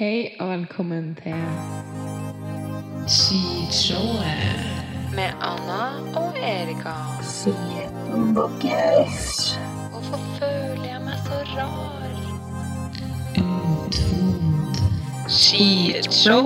Hei og velkommen til Skishowet med Anna og Erika. Hvorfor føler jeg meg så rar? Utvond Skishow.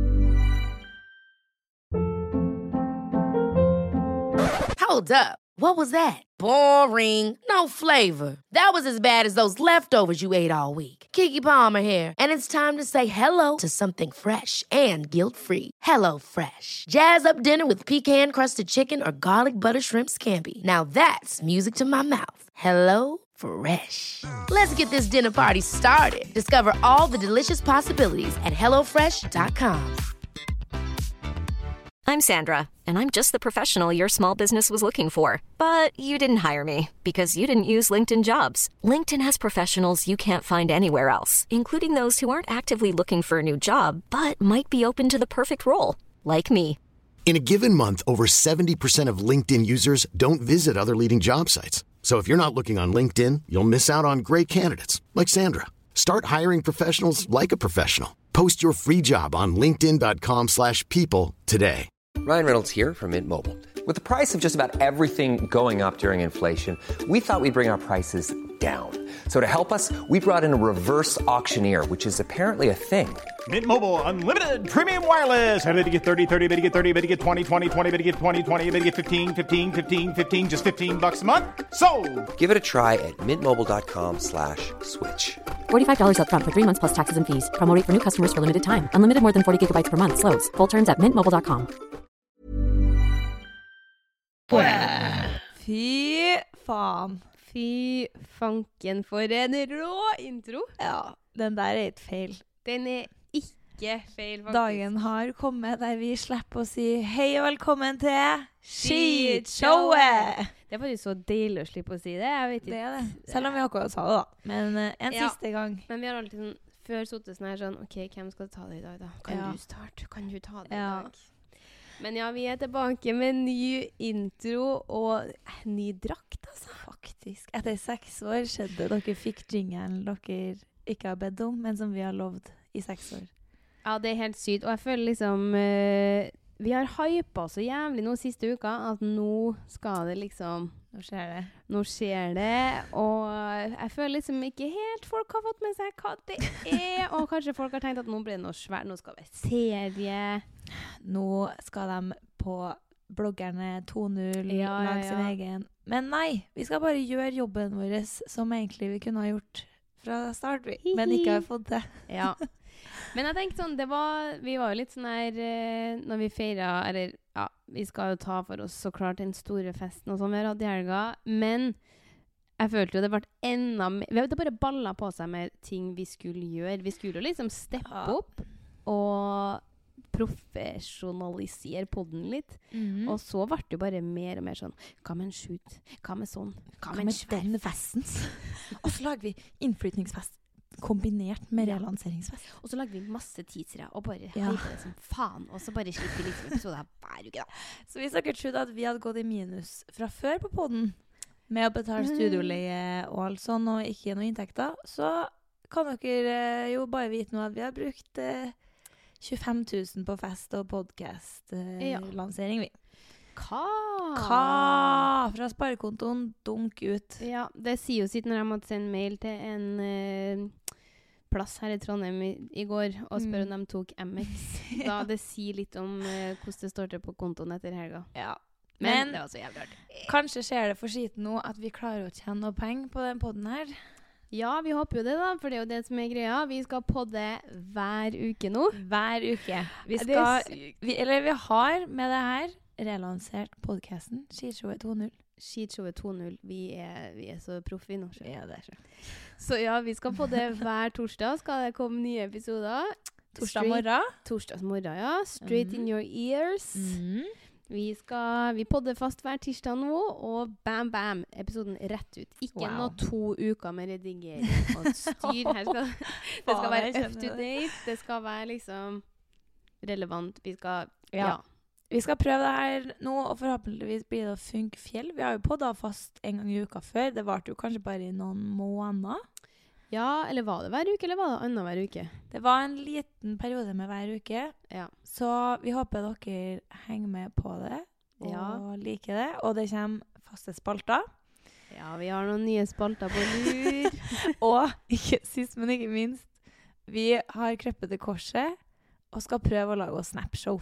Hold up. What was that? Boring. No flavor. That was as bad as those leftovers you ate all week. Keke Palmer here, and it's time to say hello to something fresh and guilt-free. Hello Fresh. Jazz up dinner with pecan-crusted chicken or garlic butter shrimp scampi. Now that's music to my mouth. Hello Fresh. Let's get this dinner party started. Discover all the delicious possibilities at hellofresh.com. I'm Sandra, and I'm just the professional your small business was looking for. But you didn't hire me because you didn't use LinkedIn Jobs. LinkedIn has professionals you can't find anywhere else, including those who aren't actively looking for a new job, but might be open to the perfect role, like me. In a given month, over 70% of LinkedIn users don't visit other leading job sites. So if you're not looking on LinkedIn, you'll miss out on great candidates like Sandra. Start hiring professionals like a professional. Post your free job on linkedin.com/people today. Ryan Reynolds here from Mint Mobile. With the price of just about everything going up during inflation, we thought we'd bring our prices down. So to help us, we brought in a reverse auctioneer, which is apparently a thing. Mint Mobile Unlimited Premium Wireless. How to get 30, 30, bit to get 30, bit to get 20, 20, 20, bit to get 20, 20, bit to get 15, 15, 15, 15, just $15 a month? Sold! Give it a try at mintmobile.com/switch. $45 up front for 3 months plus taxes and fees. Promo rate for new customers for limited time. Unlimited more than 40 gigabytes per month. Slows full terms at mintmobile.com. Fy faen. Fy fanken for en rå intro. Ja, den der er ikke feil. Den er ikke feil, faktisk. Dagen har kommet der vi slipper å si hei og velkommen til Skishowet. Det er faktisk så deilig å slippe å si det. Jeg vet ikke. Det er det. Selv om vi akkurat sa det da. Men en siste gang. Men vi har alltid sånn, før suttet sånn her sånn, ok, hvem skal ta det i dag da? Kan du starte? Kan du ta det i dag? Men ja, vi er tilbake med en ny intro og ny drakt, altså. Faktisk. Etter 6 år skjedde dere fikk jinglen dere ikke har bedt om, men som vi har lovd i 6 år. Ja, det er helt sykt. Og jeg føler liksom, vi har hypet så jævlig nå siste uka, at nå skal det liksom... Nå skjer det. Nå skjer det, og jeg føler liksom ikke helt folk har fått med seg hva det er, og kanskje folk har tenkt at nå blir det noe svært, nå skal det være serie. Nå skal de på bloggerne 2.0 lage sin egen. Men nei, vi skal bare gjøre jobben vår som egentlig vi kunne ha gjort fra start, men ikke har fått det. Ja. Men jeg tenkte sånn, vi var jo litt sånn her, når vi feiret, eller ja, vi skal jo ta for oss så klart den store festen og sånn vi har hatt i helga, men jeg følte jo det ble enda mer, vi hadde bare ballet på seg med ting vi skulle gjøre. Vi skulle jo liksom steppe opp og profesjonalisere podden litt, og så ble det jo bare mer og mer sånn, hva med en shoot? Hva med sånn? Hva med den festen? Og så lager vi innflytningsfest kombinert med relanseringsfest. Og så lager vi masse teasere og bare hyper det som faen, og så bare slipper vi liksom episoder hver uke da. Så hvis dere trodde at vi hadde gått i minus fra før på podden, med å betale studioleie og alt sånn, og ikke noen inntekter, så kan dere jo bare vite nå at vi har brukt 25 000 på fest og podcast-lansering, vi. Hva? Fra sparekontoen, dunk ut. Ja, det sier jo sitt når jeg måtte sende mail til en plass her i Trondheim i går, og spør om de tok MX. Da det sier litt om hvordan det står til på kontoen etter helga. Ja. Men det var så jævlig artig. Kanskje skjer det for skiten nå at vi klarer å tjene noe penger på den podden her. Ja, vi håper jo det da, for det er jo det som er greia. Vi skal podde hver uke nå. Hver uke. Vi har med det her relansert podcasten Skishowet 2.0. Skishowet 2.0. Vi er så proffe nå. Ja, det er så. Så ja, vi skal podde hver torsdag. Skal det komme nye episoder. Torsdag morgen, ja. Straight in your ears. Vi podder fast hver tirsdag nå, og bam, bam, episoden rett ut. Ikke noe 2 uker med redigering og styr. Her det skal være up to date, det skal være liksom relevant. Vi skal prøve det her nå, og forhåpentligvis blir det å funke fjell. Vi har jo poddet fast en gang i uka før. Det varte jo kanskje bare i noen måneder. Ja, eller var det hver uke, eller var det annen hver uke? Det var en liten periode med hver uke, Ja. så vi håper dere henger med på det, og liker det, og det kommer faste spalter. Ja, vi har noen nye spalter på lur. Og ikke sist, men ikke minst, vi har krøpet til korset, og skal prøve å lage oss Snapshow.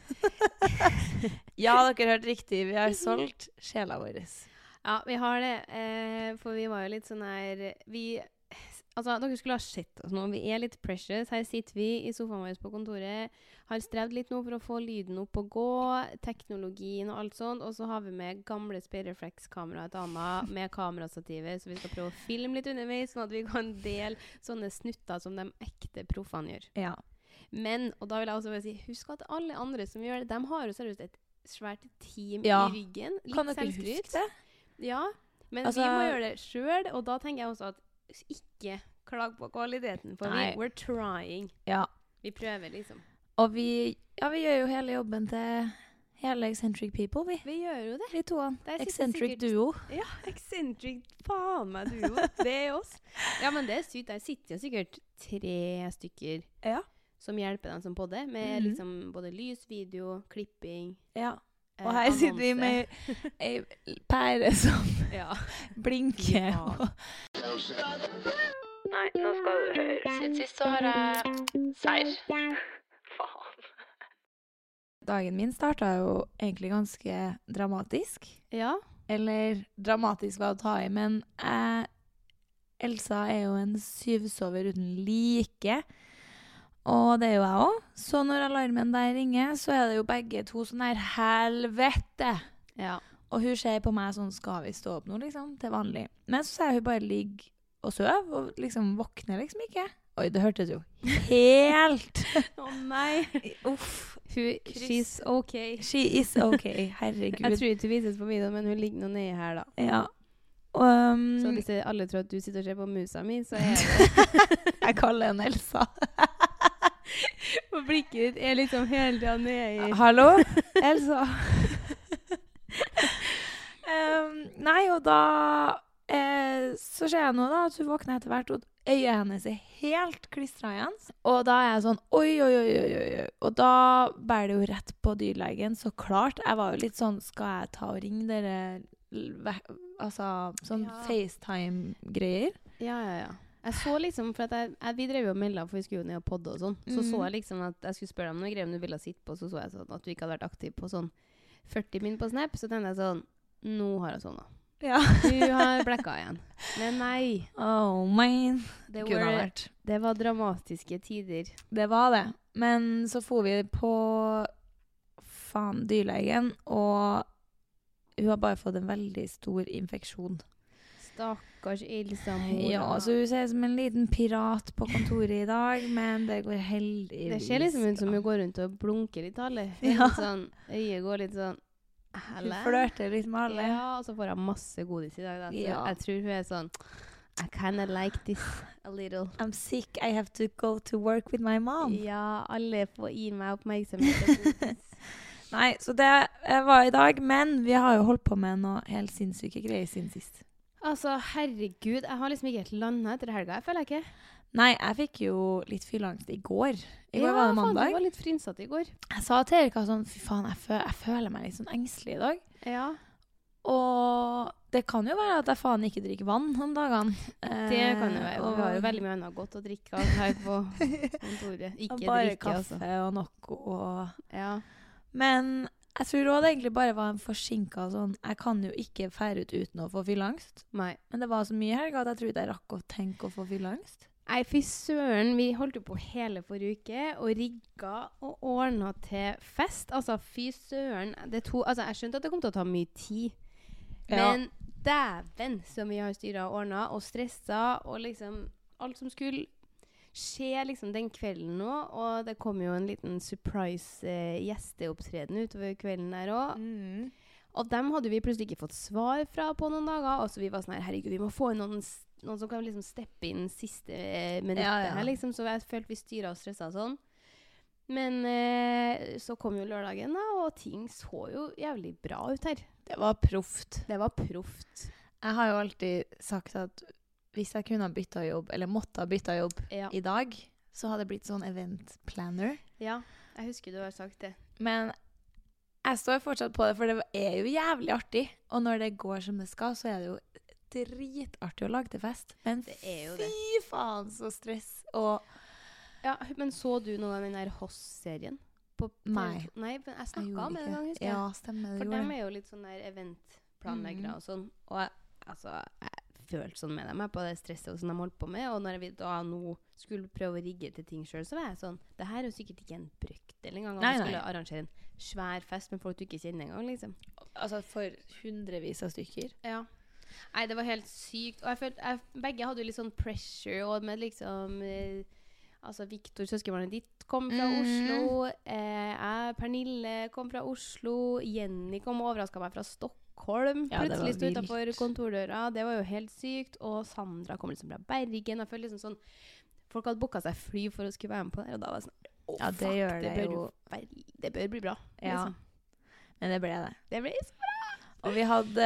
Ja, dere hørte riktig, vi har solgt sjela vår. Ja, vi har det, for vi var jo litt sånn her, altså, dere skulle ha sett oss nå. Vi er litt precious. Her sitter vi i sofaen vår på kontoret. Har strevd litt nå for å få lyden opp og gå, teknologien og alt sånt. Og så har vi med gamle Speederflex-kamera et annet med kamerastativer, så vi skal prøve å filme litt underveis, sånn at vi kan dele sånne snutter som de ekte proffene gjør. Ja. Men, og da vil jeg også bare si, husk at alle andre som gjør det, de har jo seriøst et svært team Ja. i ryggen. Litt Kan dere selvskryt. huske det? Ja, men Altså- vi må gjøre det selv, og da tenker jeg også at ikke klag på kvaliteten, for Nei. we're trying. Ja. Vi prøver liksom. Og vi gjør jo hele jobben til hele Eccentric People, vi. Vi gjør jo det. Vi toene. Der sitter Eccentric sikkert- duo. Ja, eccentric, faen meg duo. Det er oss. Ja, men det er sykt. Der sitter jo sikkert 3 stykker Ja. som hjelper dem som podder, med Mhm. liksom både lys, video, klipping. Ja. Og her sitter vi med ei pære som Ja. blinker. Ja. Og Nei, nå skal du høre. Siden sist så har jeg seier. Faen. dagen min startet jo egentlig ganske dramatisk. Ja. Eller dramatisk var å ta i, men Elsa er jo en syvsover uten like. Og det er jo jeg også. Så når alarmen der ringer, så er det jo begge to sånn her helvete. Ja. Og hun ser på meg sånn, skal vi stå opp nå, liksom, til vanlig. Men så ser hun bare ligge og søv, og liksom våkner liksom ikke. Oi, det hørtes jo helt... Å nei. Uff. She's okay. She is okay, herregud. Jeg tror ikke det vises på videoen, men hun ligger nå nede her da. Ja. Så hvis alle tror at du sitter og ser på musa mi, så er det... Jeg kaller henne Elsa. Og blikket ditt er liksom hele tiden nede i... Hallo, Elsa. Nei, og da så ser jeg nå da at hun våkner etter hvert, og øyet hennes er helt klistret igjen. Og da er jeg sånn, oi, oi, oi, oi, oi. Og da bærer det jo rett på dyrlegen, så klart. Jeg var jo litt sånn, skal jeg ta og ringe dere, altså, sånn Ja. FaceTime-greier? Ja. Jeg så liksom, for at vi drev jo og meldet, for vi skulle jo ned og podde og sånn. Så jeg liksom at jeg skulle spørre deg om noe greier om du ville sitte på, så jeg sånn at du ikke hadde vært aktiv på sånn 40 min på Snap, så tenkte jeg sånn, nå har jeg sånn da. Ja. Du har blekka igjen. Men nei. Oh, man. Det Kunne ha vært. var dramatiske tider. Det var det. Men så får vi på dyrlegen, og hun har bare fått en veldig stor infeksjon. Stakkars Elsa mor. Ja, så hun ser som en liten pirat på kontoret i dag, men det går heldigvis. Det ser liksom ut som hun går rundt og blunker litt alle. Ja. Sånn, øyet går litt sånn, Hun flørter litt med alle. Ja, og så får hun masse godis i dag da. Så Ja. jeg tror hun er sånn, I kinda like this a little. I'm sick, I have to go to work with my mom. Ja, alle får gi meg oppmerksomhet og godis. Nei, så det var i dag, men vi har jo holdt på med noe helt sinnssyke greier siden sist. Altså, herregud, jeg har liksom ikke helt landet etter helga, jeg føler ikke. Nei, jeg fikk jo litt fyllangst i går. I går var det mandag. Faen, du var litt frynsatt i går. Jeg sa til Erika sånn, fy faen, jeg føler meg litt sånn engstelig i dag. Ja. Og det kan jo være at jeg faen ikke drikker vann om dagene. Det kan jo være. Vi har jo veldig mye annet godt å drikke av her på kontoret. Ikke bare drikke, kaffe altså. og noe. Og... Ja. Men jeg tror også det egentlig bare var en forsinket sånn, jeg kan jo ikke fære ut uten å få fyllangst. Nei. Men det var så mye helg at jeg tror ikke jeg rakk å tenke å få fyllangst. Nei, fy søren, vi holdt jo på hele forrige uke, og rigget og ordnet til fest. Altså, fy søren, altså, jeg skjønte at det kom til å ta mye tid. Men dæven som vi har styret og ordnet, og stresset, og liksom alt som skulle skje liksom den kvelden nå, og det kom jo en liten surprise gjesteopptreden utover kvelden der også. Og dem hadde vi plutselig ikke fått svar fra på noen dager, og så vi var sånn her, herregud, vi må få inn noen som kan liksom steppe inn siste minuttet her, liksom, så jeg følte vi styret og stresset sånn. Men så kom jo lørdagen da, og ting så jo jævlig bra ut her. Det var proft. Det var proft. Jeg har jo alltid sagt at hvis jeg kunne ha byttet jobb, eller måtte ha byttet jobb i dag, så hadde det blitt sånn event planner. Ja, jeg husker du har sagt det. Men jeg står fortsatt på det, for det er jo jævlig artig. Og når det går som det skal, så er det jo dritartig å lage til fest. Men det er jo fy faen, så stress. Og ja, men så du noe av den der Hoss-serien? Nei. Nei, men jeg snakket om det en gang, husker jeg. Ja, stemmer. For dem er jo litt sånn der eventplanleggere og sånn. Og jeg følte sånn med dem på det stresset som de holdt på med. Og når jeg da nå skulle prøve å rigge til ting selv, så var jeg sånn, det her er jo sikkert ikke en brøkdel en gang. Nei. Skulle arrangere en svær fest med folk du ikke kjenner en gang, liksom. Altså for hundrevis av stykker? Ja. Nei, det var helt sykt. Og jeg følte, begge hadde jo litt sånn pressure, og med liksom... altså, Victor, søskenbarnet ditt, kom fra Oslo. Pernille kom fra Oslo. Jenny kom og overrasket meg fra Stockholm. Ja, plutselig stod utenfor kontordøra. Det var jo helt sykt. Og Sandra kom liksom fra Bergen. Jeg følte liksom sånn... Folk hadde booket seg fly for å skulle være med på det. Og da var jeg sånn... ja, det fuck, gjør det jo. Det bør bli bra. Ja, liksom. Men det ble det. Det ble så bra! Og vi hadde...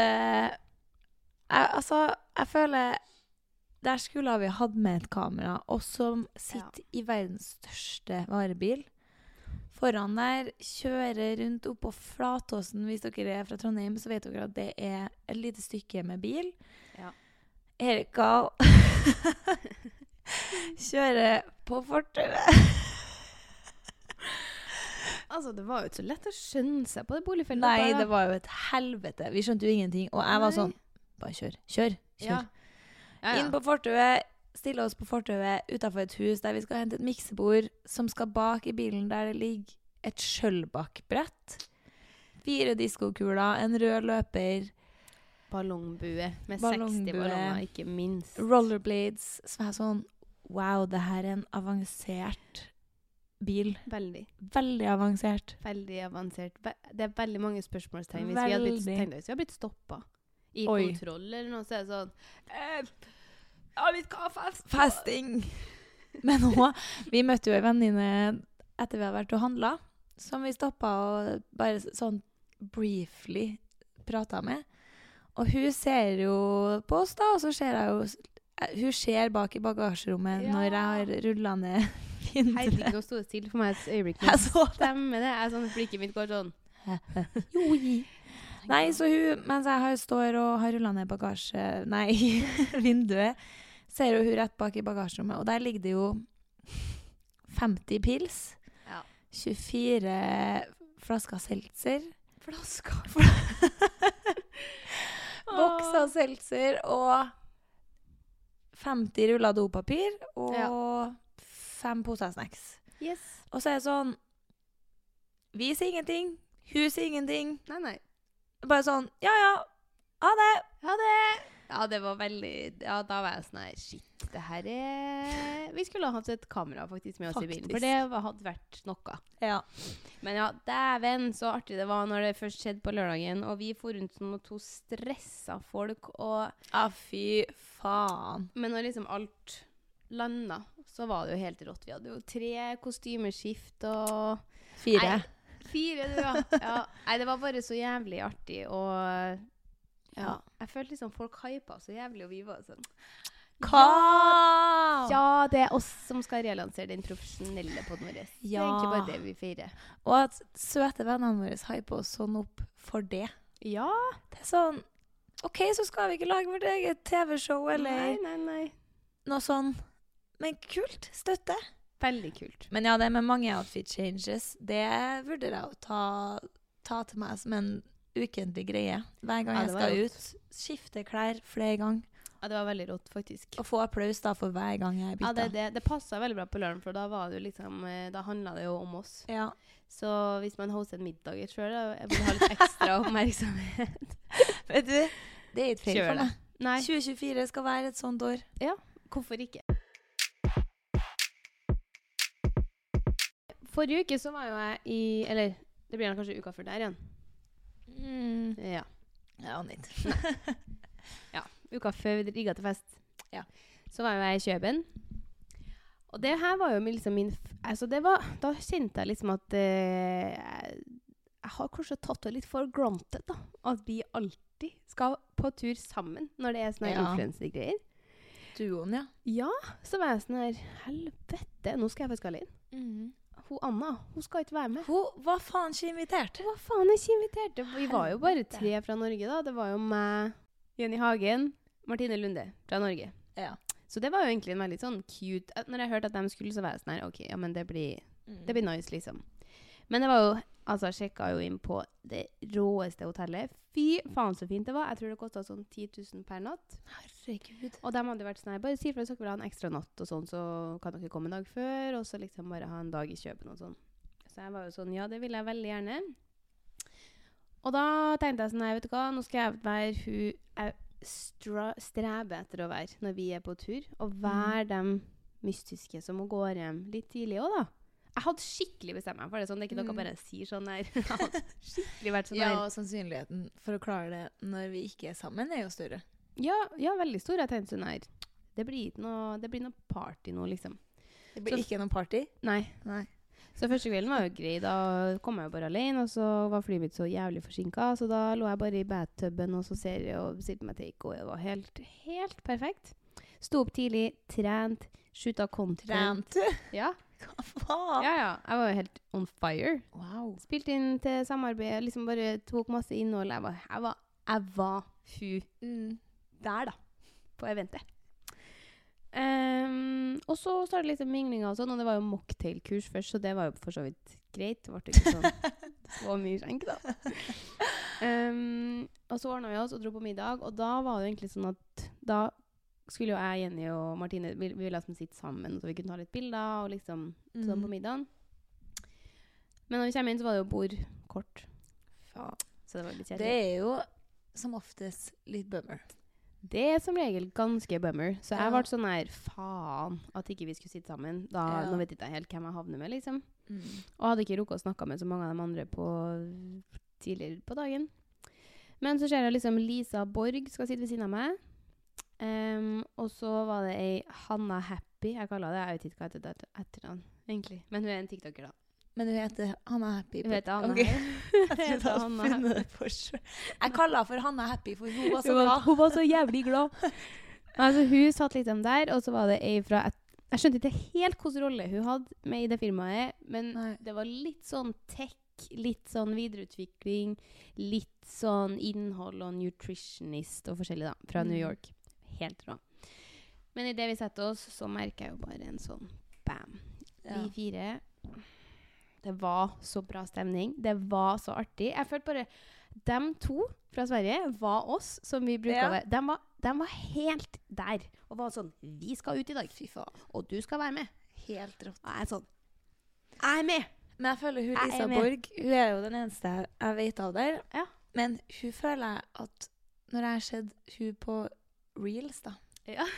jeg føler... Der skulle vi hatt med et kamera, og som sitter i verdens største varebil. Foran der, kjører rundt opp på Flatåsen. Hvis dere er fra Trondheim, så vet dere at det er et lite stykke med bil. Ja. Erika kjører på fortauet. Altså, det var jo ikke så lett å skjønne seg på det boligfeltet. Nei, det var jo et helvete. Vi skjønte jo ingenting. Og jeg var sånn, bare kjør. Ja. Inn på fortauet, stille oss på fortauet utenfor et hus der vi skal hente et miksebord som skal bak i bilen der det ligger et skjølbakkbrett. 4 diskokuler, en rød løper. Ballongbue med 60 ballonger, ikke minst. Rollerblades. Så var jeg sånn, wow, det her er en avansert bil. Veldig. Veldig avansert. Veldig avansert. Det er veldig mange spørsmålstegn. Hvis vi hadde blitt stoppet i kontroll eller noe, så er det sånn vi skal ha festing. Men nå, vi møtte jo en venninne etter vi hadde vært og handlet, som vi stoppet og bare sånn briefly pratet med. Og hun ser jo på oss da, og så ser jeg jo hun ser bak i bagasjerommet når jeg har rullet ned vinduet. Herregud, nå stod det stille for meg et øyeblikk. Stemmer det? Sånn, blikket mitt går sånn. Nei, så hun, mens jeg står og har rullet ned vinduet, ser hun rett bak i bagasjerommet, og der ligger det jo 50 pils, 24 flasker seltzer, bokser seltzer, og 50 ruller dopapir, og 5 poser snacks. Yes. Og så er det sånn, vi sier ingenting, hun sier ingenting. Nei. Bare sånn, ja, ha det. Ja, det var veldig, ja, da var jeg sånn her, shit, det her vi skulle ha hatt et kamera faktisk med oss i bilen, for det hadde vært noe. Ja. Men ja, dæven, så artig det var når det først skjedde på lørdagen, og vi får rundt som 2 stresset folk, og... fy faen. Men når liksom alt landet, så var det jo helt rått. Vi hadde jo 3 kostymeskift, og... 4. Nei, 4, du, ja. Nei, det var bare så jævlig artig, og... Ja, jeg følte liksom folk hypet så jævlig, og vi var sånn... Ja, det er oss som skal relansere den profesjonelle podden vår. Det er egentlig bare det vi feirer. Og at søte vennene våre hyper oss sånn opp for det. Ja. Det er sånn, ok, så skal vi ikke lage vårt eget TV-show, eller... Nei. Noe sånn. Men kult, støtte. Veldig kult. Men ja, det med mange outfit changes, det vurderer jeg å ta til meg som en ukentlig greie. Hver gang jeg skal ut, skifte klær flere ganger. Ja, det var veldig rått, faktisk. Og få applaus da for hver gang jeg bytter. Ja, det passet veldig bra på lørdag, for da var det jo liksom, da handlet det jo om oss. Ja. Så hvis man hoster en middag selv, jeg vil ha litt ekstra oppmerksomhet. Vet du, det er ikke feil for meg. Nei. 2024 skal være et sånt år. Ja, hvorfor ikke? Forrige uke så var jo jeg eller det blir kanskje uka før der igjen. Ja. Ja, nytt. Ja, uka før vi rigget til fest. Ja. Så var jeg i Køben. Og det her var jo liksom altså da kjente jeg liksom at jeg har kanskje tatt det litt for granted da, at vi alltid skal på tur sammen når det er sånne influencer-greier. duoen, ja. Ja, så var jeg sånn her, helvete, nå skal jeg faktisk alene. Hun Anna, hun skal ikke være med. Hun var faen ikke invitert. Hun var faen ikke invitert. Vi var jo bare 3 fra Norge da. Det var jo meg, Jenny Hagen, Martine Lunde fra Norge. Ja. Så det var jo egentlig en veldig sånn cute. Når jeg hørte at de skulle, så var jeg sånn her, ok, ja, men det blir nice, liksom. Men det var jo, altså, jeg sjekket jo inn på det råeste hotellet. Fy faen så fint det var. Jeg tror det kostet sånn 10 000 per natt. Herregud. Og de hadde vært sånn her, bare si for at dere vil ha en ekstra natt og sånn, så kan dere komme en dag før, og så liksom bare ha en dag i Køben og sånn. Så jeg var jo sånn, ja, det vil jeg veldig gjerne. Og da tenkte jeg sånn, nei, vet du hva, nå skal jeg være hun jeg streber etter å være når vi er på tur, og være dem mystiske som går hjem litt tidlig også da. Jeg hadde skikkelig bestemt meg for det, sånn, det er ikke noe bare sier sånn her. Jeg hadde skikkelig vært sånn her. Ja, og sannsynligheten for å klare det når vi ikke er sammen er jo større. Ja, veldig stor. Jeg tenkte sånn her, det blir noe party nå, liksom. Det blir ikke noe party? Nei. Så første kvelden var jo grei, da kom jeg jo bare alene, og så var flyet mitt så jævlig forsinket, så da lå jeg bare i bathtubben, og så ser jeg og sitter med take, og det var helt perfekt. Stod opp tidlig, trent, skjuta content. Trent? Ja. Hva faen? Ja, jeg var jo helt on fire. Wow. Spilte inn til samarbeid, liksom bare tok masse innhold. Jeg var hun der da, på eventet. Og så startet liksom minglinga og sånn, og det var jo mocktail-kurs først, så det var jo for så vidt greit. Det ble ikke sånn så mye skjenk da. Og så ordnet vi oss og dro på middag, og da var det egentlig sånn at da skulle jo jeg, Jenny og Martine, vi ville liksom sitte sammen, så vi kunne ta litt bilder og liksom sånn på middagen. Men når vi kommer inn, så var det jo bord kort. Faen. Så det var litt kjedelig. Det er jo som oftest litt bummer. Det er som regel ganske bummer. Så jeg ble sånn her, faen, at ikke vi skulle sitte sammen. Nå vet jeg ikke helt hvem jeg havner med, liksom. Og hadde ikke rukket å snakke med så mange av de andre tidligere på dagen. Men så ser jeg liksom Lisa Borg skal sitte ved siden av meg. Og så var det ei Hanna Happy. Jeg kaller det, jeg vet ikke hva etter den, egentlig. Men hun er en TikToker da. Men hun heter Hanna Happy. Hun heter Hanna Happy. Jeg kaller henne for Hanna Happy, for hun var så glad. Hun var så jævlig glad. Altså, hun satt liksom der, og så var det ei fra jeg skjønte ikke helt hvilken rolle hun hadde med i det firmaet, men det var litt sånn tech, litt sånn videreutvikling, litt sånn innhold og nutritionist og forskjellig da, fra New York. Helt bra. Men i det vi setter oss, så merker jeg jo bare en sånn bam. Vi 4, det var så bra stemning. Det var så artig. Jeg følte bare, dem 2 fra Sverige var oss, som vi bruker det. De var helt der. Og var sånn, vi skal ut i dag. Fy faen. Og du skal være med. Helt rått. Og jeg er sånn, jeg er med. Men jeg føler hun Lisa Borg, hun er jo den eneste jeg vet av der. Ja. Men hun føler jeg at når jeg har sett hun på Reels da. Ja.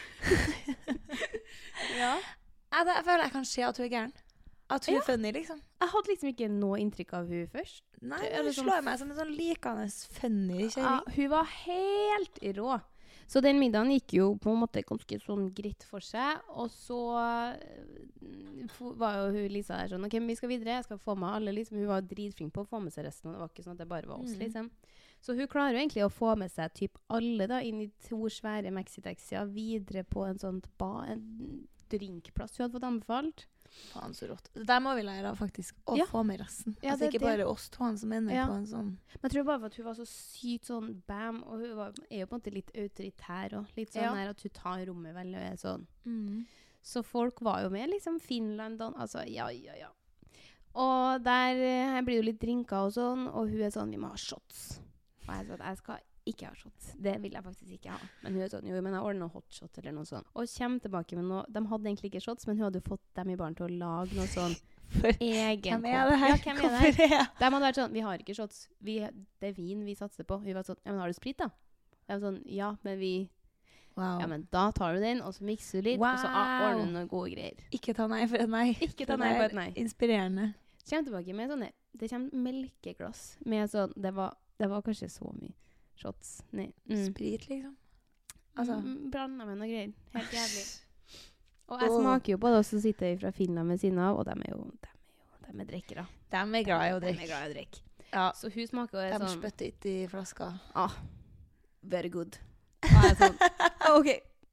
Jeg føler jeg kan se at hun er gæren. At hun er funny, liksom. Jeg hadde liksom ikke noe inntrykk av hun først. Nei, hun slår meg som en sånn likende funny kjæring. Ja, hun var helt rå. Så den middagen gikk jo på en måte ganske sånn gritt for seg. Og så var jo hun Lisa der sånn, ok, vi skal videre, jeg skal få med alle, liksom. Hun var dritflink på å få med seg resten, og det var ikke sånn at det bare var oss, liksom. Så hun klarer jo egentlig å få med seg typ alle da, inn i 2 svære Maxi-taxier, videre på en sånn en drinkplass hun hadde fått anbefalt. Faen så rått. Det der må vi lære av faktisk, å få med resten. Ja, altså ikke bare oss 2 som ender på en sånn. Men jeg tror bare for at hun var så sykt sånn bam, og hun er jo på en måte litt autoritær og litt sånn her at hun tar rommet veldig sånn. Så folk var jo med, liksom Finland, altså ja. Og der blir jo litt drinker og sånn, og hun er sånn, vi må ha shots. Og jeg sa at jeg skal ikke ha shots. Det vil jeg faktisk ikke ha. Men hun er sånn, jo, men jeg ordner noe hotshot eller noe sånt. Og kommer tilbake med noe, de hadde egentlig ikke shots, men hun hadde fått dem i baren til å lage noe sånn egen. Hvem er det her? Ja, hvem er det her? De hadde vært sånn, vi har ikke shots. Det er vin vi satser på. Hun var sånn, ja, men har du sprit da? Jeg var sånn, ja, men vi... Ja, men da tar du den, og så mikser du litt, og så ordner du noen gode greier. Ikke ta nei for et nei. Ikke ta nei for et nei. Inspirerende. Så kommer tilbake med sånne, det kommer melkeglass med sånn, det var kanskje så mye shots. Sprit, liksom. Altså. Blandet med noe greier. Helt jævlig. Og jeg smaker jo på det, og så sitter jeg fra Finland med siden av, og de er drikkere. De er glad i å drikke. Ja. Så hun smaker jo sånn... De spytter ikke i flaska. Very good. Og jeg er sånn, ok,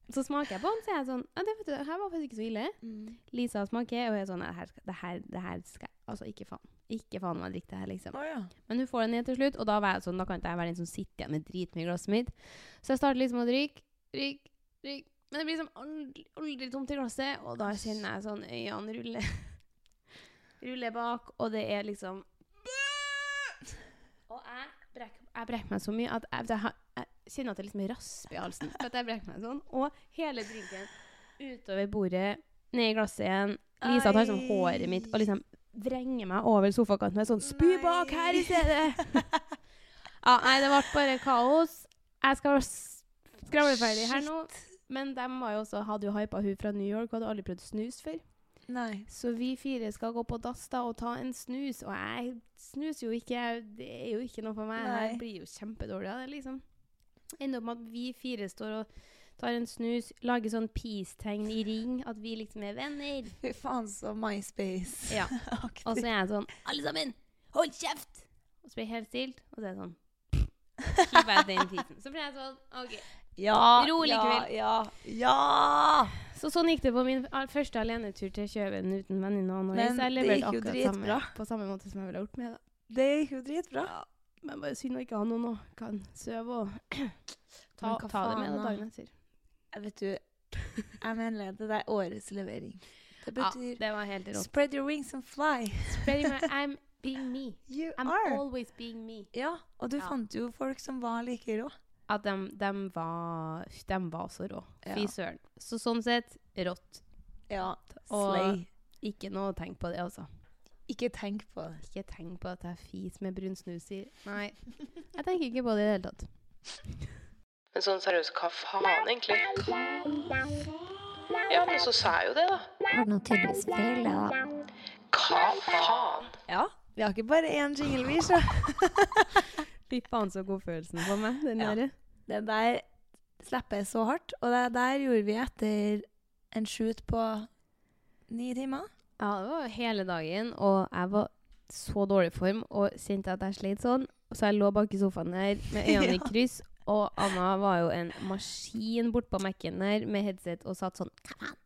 Så smaker jeg på den, så er jeg sånn, ja, det vet du, det her var faktisk ikke så ille. Lisa smaker, og jeg er sånn, det her skal jeg, altså ikke faen om jeg drikker det her, liksom. Men hun får den ned til slutt, og da var jeg sånn, da kan ikke jeg være den som sitter igjen med dritmye i glasset mitt. Så jeg starter liksom å drikke, men det blir liksom aldri tomt i glasset, og da kjenner jeg sånn, øynene ruller bak, og det er liksom, og jeg brekker meg så mye at jeg kjenner at det liksom rasper i halsen, for at jeg brekker meg sånn, og hele drinken utover bordet, ned i glasset igjen. Lisa tar sånn håret mitt og liksom vrenger meg over sofakanten med sånn, spy bak her i stedet. Ja, nei, det ble bare kaos. Jeg skal skravle ferdig her nå, men de hadde jo hypet hun fra New York, og hadde aldri prøvd snus før. Nei. Så vi 4 skal gå på dass da og ta en snus, og jeg snuser jo ikke, det er jo ikke noe for meg. Nei. Jeg blir jo kjempedårlig av det, liksom. Ender opp med at vi 4 står og tar en snus, lager sånn peace-tegn i ring, at vi liksom er venner. Fy faen, så MySpace. Ja, og så er jeg sånn, alle sammen, hold kjeft! Og så blir jeg helt stilt, og så er jeg sånn, keep out den tiden. Så blir jeg sånn, ok, rolig kveld. Ja! Så sånn gikk det på min første alenetur til Kjøben uten venninne og noe. Men Så jeg det leverte gikk jo akkurat dritbra. på samme måte som jeg ville gjort med det. Det gikk jo dritbra. Ja, men bare synd å ikke ha noen og kan søve og ta hva det faen med da? dagen etter. Vet du, jeg mener det er årets levering. Det Ja, betyr det var helt rått. spread your wings and fly. I'm being me. I'm always being me. Ja, og du Ja. fant jo folk som var like rå. At de var så rå. Fy Ja. søren. Så sånn sett, rått. Ja, Og slay. ikke noe å tenke på det, altså. Ikke tenk på det. Ikke tenk på at jeg fis med brun snus i. Nei, jeg tenker ikke på det i det hele tatt. Men sånn seriøst, hva faen egentlig? Ja, men så sa jeg jo det da. Har du noe tydeligvis feil, da? Hva faen? Ja, vi har ikke bare en jingle, vi, så. Fy faen så god følelsen på meg, den Ja. der. Det der slipper jeg så hardt, og det der gjorde vi etter en shoot på 9 timer. Ja, det var hele dagen, og jeg var så dårlig form, og kjente at jeg slet sånn. Så jeg lå bak i sofaen der med øynene i kryss, og Anna var jo en maskin bort på Mac-en der med headset og satt sånn,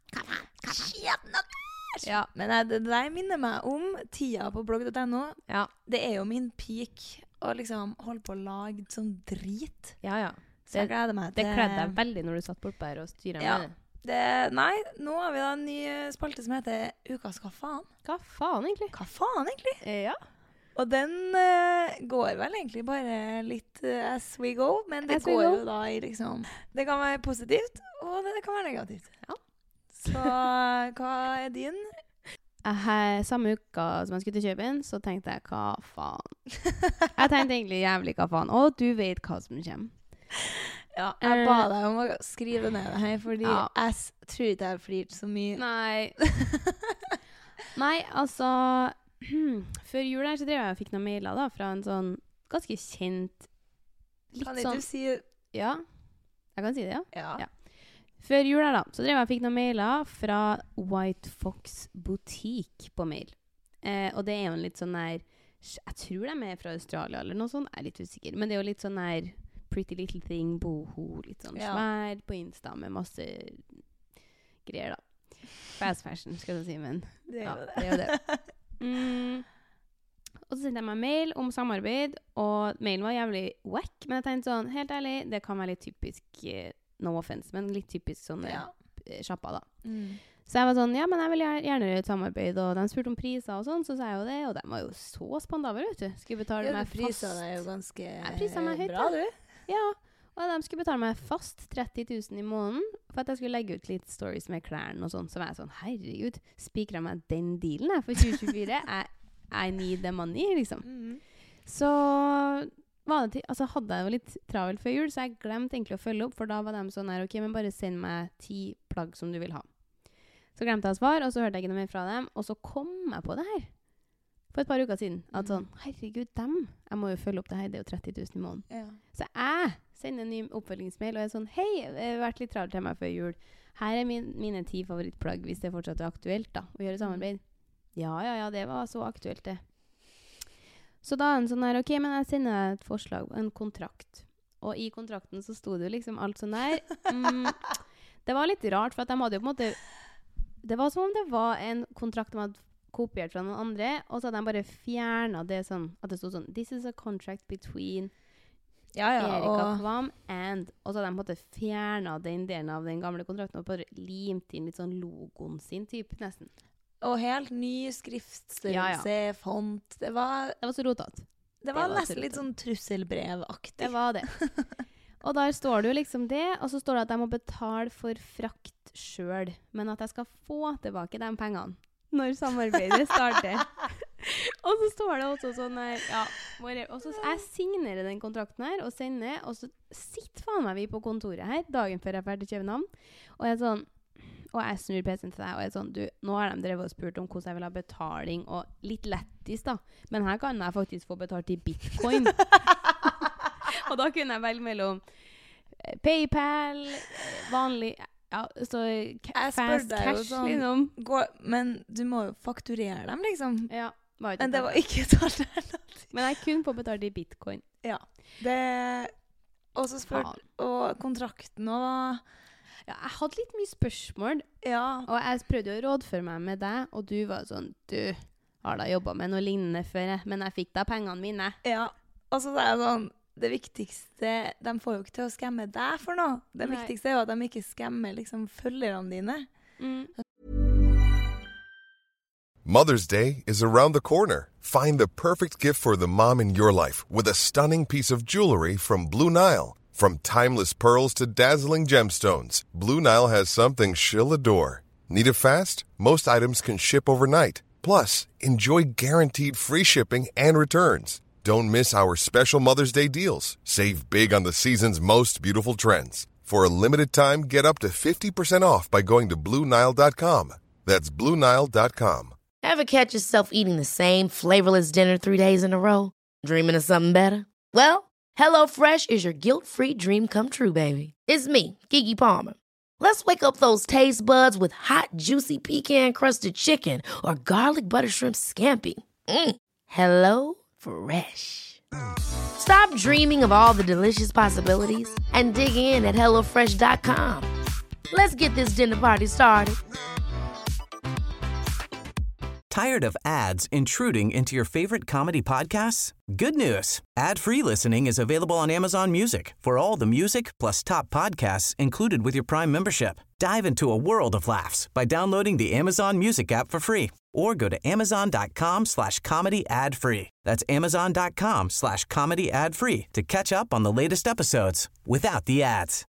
ja, Men det der minner meg om tida på blogg.no. ja, Det er jo min peak å liksom holde på å lage sånn drit. ja. Så jeg gleder meg Det til... kledde deg veldig når du satt bort der og styret Ja. med det. Nei, nå har vi da en ny spalte som heter Ukas Hva faen? Hva faen egentlig? Hva faen egentlig? Ja. Og den går vel egentlig bare litt as we go, men det As we går go. jo da i liksom... Det kan være positivt, og det kan være negativt. Ja. Så hva er din? Samme uka som jeg skulle til Kjøben, så tenkte jeg, hva faen? Jeg tenkte egentlig jævlig hva faen, og du vet hva som kommer. Ja, jeg ba deg om å skrive ned det her, fordi Ja. jeg tror ikke jeg har flirt så mye. Nei. Nei, altså før jul her så drev jeg og fikk noen mailer da, fra en sånn ganske kjent litt Kan sånn ikke du si... Ja, jeg kan si det, ja. Ja. Ja. Før jul her da, så drev jeg og fikk noen mailer fra White Fox Boutique på mail. Og det er jo en litt sånn der, jeg tror de er fra Australia eller noe sånt, jeg er litt usikker, men det er jo litt sånn der Pretty Little Thing, boho, litt sånn Ja. svær på Insta med masse greier da. Fast fashion, skal jeg si, men Det er ja, jo det. det er jo det. Og så sendte jeg meg mail om samarbeid, og mailen var jævlig wack, men jeg tenkte sånn, helt ærlig, det kan være litt typisk, no offense, men litt typisk sånne Ja. shopper da. Mm. Så jeg var sånn, ja, men jeg vil gjerne gjøre et samarbeid, og de spurte om priser og sånn, så sa jeg jo det, og de var jo så spandabere, vet du. Skulle betale Ja, meg du priser fast. deg jo ganske Jeg priser meg høyt, bra, ja. du. Ja, og de skulle betale meg fast 30 000 i måneden, for at jeg skulle legge ut litt stories med klærne og sånn, så var jeg sånn, herregud, spikret meg den dealen her for 2024, I need the money, liksom. Mm. Så var det altså hadde jeg jo litt travelt før jul, så jeg glemte egentlig å følge opp, for da var de sånn her, ok, men bare send meg 10 plagg som du vil ha. Så glemte jeg å svare, og så hørte jeg ikke noe mer fra dem, og så kom jeg på det her, for et par uker siden, at sånn, herregud, jeg må jo følge opp det her, det er jo 30 000 i måneden. Ja. Så jeg sender en ny oppfølgingsmail, og jeg er sånn, hei, jeg har vært litt travelt til meg før jul, her er mine 10 favorittplagg, hvis det fortsatt er aktuelt da, å gjøre samarbeid. Ja, det var så aktuelt det. Så da er han sånn her, ok, men jeg sender deg et forslag, en kontrakt. Og i kontrakten så stod det jo liksom alt sånn der. Det var litt rart, for at de hadde jo på en måte... Det var som om det var en kontrakt de hadde kopiert fra noen andre, og så hadde de bare fjernet det sånn, at det stod sånn, this is a contract between Erika Kvam and, og så hadde de på en måte fjernet den delen av den gamle kontrakten, og bare limt inn litt sånn logoen sin typ, nesten. Og helt ny skriftstørrelse, font, det var så rotet. Det var nesten litt sånn trusselbrevaktig. Det var det. Og der står det jo liksom det, og så står det at jeg må betale for frakt selv, men at jeg skal få tilbake de pengene når samarbeidet starter. Og så står det også sånn her, og så jeg signerer den kontrakten her, og sender, og så sitter faen meg vi på kontoret her, dagen før jeg er ferdig til København, og jeg er sånn, og jeg snur PC-en til deg, og jeg er sånn, du, nå har de drevet og spurt om hvordan jeg vil ha betaling, og litt lettis da, men her kan jeg faktisk få betalt i bitcoin. Og da kunne jeg velge mellom PayPal, vanlig, så fast cash, sånn, liksom. Men du må jo fakturere dem, liksom. Ja, men det var ikke et alternativ. Men jeg kunne få betalt i bitcoin. Ja, det... Og så og kontrakten og... Ja, jeg hadde litt mye spørsmål. Ja. Og jeg prøvde å rådføre meg med deg, og du var sånn, du har da jobbet med noe lignende før, men jeg fikk da pengene mine. Ja, og så er det sånn, det viktigste, de får jo ikke til å skamme deg for noe. Det viktigste er jo at de ikke skammer liksom følgerne dine. Mother's Day is around the corner. Find the perfect gift for the mom in your life with a stunning piece of jewelry from Blue Nile. From timeless pearls to dazzling gemstones, Blue Nile has something she'll adore. Need it fast? Most items can ship overnight. Plus, enjoy guaranteed free shipping and returns. Don't miss our special Mother's Day deals. Save big on the season's most beautiful trends. For a limited time, get up to 50% off by going to BlueNile.com. That's BlueNile.com. Ever catch yourself eating the same flavorless dinner 3 days in a row? Dreaming of something better? Well, HelloFresh is your guilt-free dream come true, baby. It's me, Keke Palmer. Let's wake up those taste buds with hot, juicy pecan-crusted chicken or garlic butter shrimp scampi. Hello Fresh. Stop dreaming of all the delicious possibilities and dig in at HelloFresh.com. Let's get this dinner party started. Tired of ads intruding into your favorite comedy podcasts? Good news. Ad-free listening is available on Amazon Music for all the music plus top podcasts included with your Prime membership. Dive into a world of laughs by downloading the Amazon Music app for free or go to amazon.com/comedy ad-free. That's amazon.com/comedy ad-free to catch up on the latest episodes without the ads.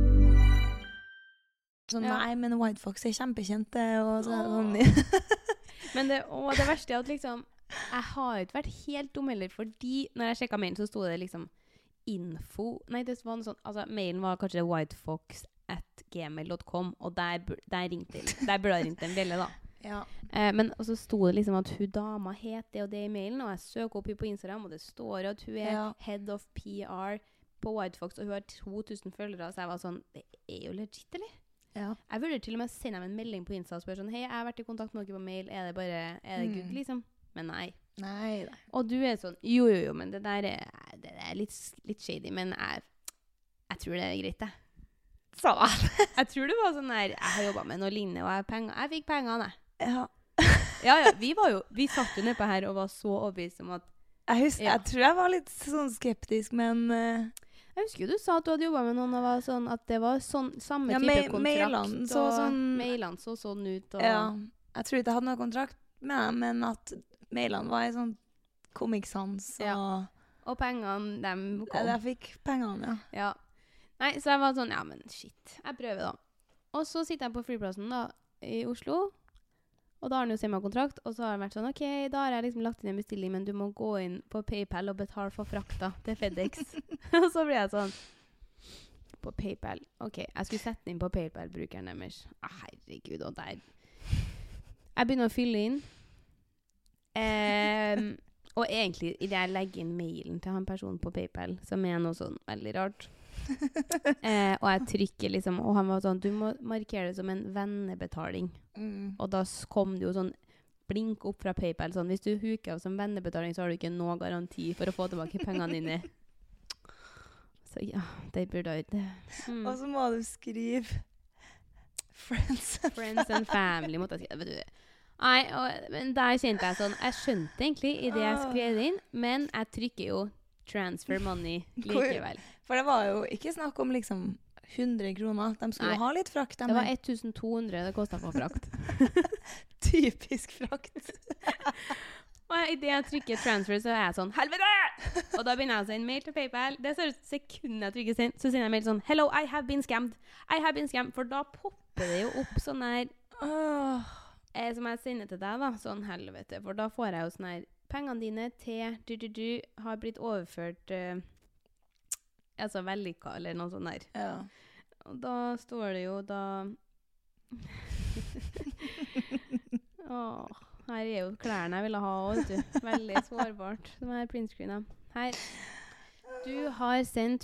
Så nei, men White Fox er kjempekjent og sånn. Men det verste er at liksom, jeg har ikke vært helt dum heller, fordi når jeg sjekket mailen så stod det liksom info, nei det var noe sånn, altså mailen var kanskje whitefox@gmail.com, og der ringte der burde jeg ringt en bjelle da. Ja. Men så stod det liksom at hun dama het det og det i mailen, og jeg søker opp på Instagram, og det står at hun er head of PR på White Fox, og hun har 2000 følgere, så jeg var sånn, det er jo legit, eller? Ja. Jeg burde til og med sende dem en melding på Insta og spørre sånn, hei, jeg har vært i kontakt med dere på mail, er det good liksom? Men nei. Nei. Og du er sånn, jo, men det der er litt shady, men jeg tror det er greit det. Jeg tror det var sånn der, jeg har jobbet med noe lignende, og jeg fikk pengene. Ja. Ja, vi satt jo nede på her og var så overbevist om at... Jeg tror jeg var litt sånn skeptisk, men... Jeg husker jo du sa at du hadde jobbet med noen, og var sånn, at det var sånn, samme type kontrakt. Mailene så sånn ut. Og... Ja, jeg tror ikke jeg hadde noen kontrakt med dem, men at mailene var i sånn Comic Sans. Og pengene, dem kom. Jeg fikk pengene, ja. Nei, så jeg var sånn, ja, men shit, jeg prøver da. Og så sitter jeg på flyplassen da, i Oslo, og da har han jo semikontrakt, og så har han vært sånn, ok, da har jeg liksom lagt inn en bestilling, men du må gå inn på PayPal og betale for frakta til FedEx. Og så blir jeg sånn, på PayPal, ok, jeg skulle sette inn på PayPal-brukeren deres. Herregud, og der. Jeg begynner å fylle inn. Og egentlig, i det jeg legger inn mailen til han personen på PayPal, som er noe sånn veldig rart. Og jeg trykker liksom, og han var sånn, du må markere det som en vennebetaling. Og da kom det jo sånn blink opp fra PayPal, sånn, hvis du huker av som vennebetaling, så har du ikke noe garanti for å få tilbake pengene dine. Så ja, det burde jeg ikke. Og så må du skrive Friends and family, måtte jeg si. Vet du. Nei, men der kjente jeg sånn, jeg skjønte egentlig i det jeg skrev inn, men jeg trykker jo transfer money likevel. For det var jo ikke snakk om liksom 100 kroner. De skulle ha litt frakt. Det var 1200 det kostet på frakt. Typisk frakt. Og i det jeg trykker transfer, så er jeg sånn, helvete! Og da begynner jeg å sende mail til PayPal. Det ser ut sekundet jeg trykker send, så sender jeg mail sånn, hello, I have been scammed. I have been scammed. For da popper det jo opp sånn her, som jeg sender til deg da, sånn helvete. For da får jeg jo sånn her, pengene dine til du har blitt overført, altså vellykka, eller noe sånt der. Ja. Og da står det jo da... her er jo klærne jeg ville ha også, vet du. Veldig sårbart. De her printscreena. Her. Du har sendt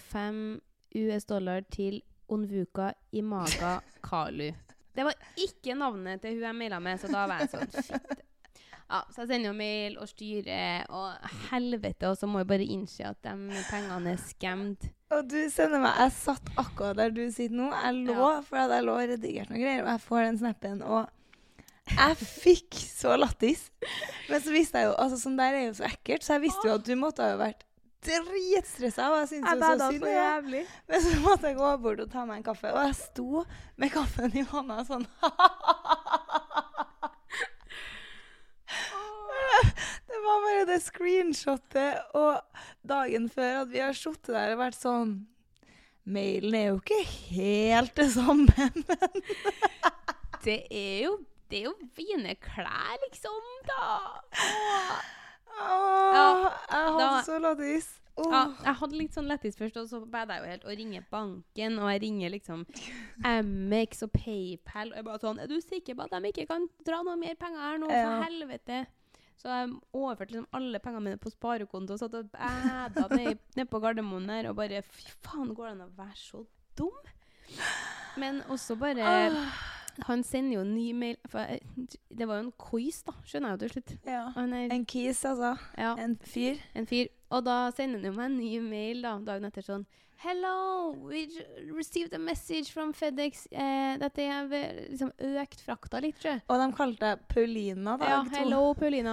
$105 til Onvuka Imaga Kalu. Det var ikke navnet til hun jeg mailet med, så da var jeg sånn, shit. Ja, så jeg sender jo mail og styrer, og helvete, og så må jeg bare innse at de pengene er skemmt. Og du sender meg, jeg satt akkurat der du sitter nå, for at jeg lå og redigert noen greier, og jeg får den snappen, og jeg fikk så lattis. Men så visste jeg jo, altså sånn der er jo så ekkelt, så jeg visste jo at du måtte ha vært dritstresset, og jeg synes jo så synd. Jævlig. Men så måtte jeg gå bort og ta meg en kaffe, og jeg sto med kaffen i hånda sånn. Det var bare det screenshotet, og dagen før at vi har suttet der og vært sånn, mailen er jo ikke helt det samme, men... Det er jo fine klær, liksom, da. Jeg hadde så lattis. Ja, jeg hadde litt sånn lettis først, og så bad jeg jo helt å ringe banken, og jeg ringer liksom Amex og PayPal, og jeg bare sånn, er du sikker på at de ikke kan dra noe mer penger her nå, for helvete? Så jeg overførte liksom alle pengene mine på sparekonto, og satt og bæda ned på Gardermoen her, og bare, fy faen, går det an å være så dum? Men også bare... Han sender jo en ny mail, for det var jo en quiz da, skjønner jeg jo til slutt. Ja, en quiz altså, en fyr. Og da sender han jo meg en ny mail da, dagen etter sånn, hello, we received a message from FedEx, dette er liksom økt frakta litt, tror jeg. Og de kalte deg Paulina da? Ja, hello Paulina.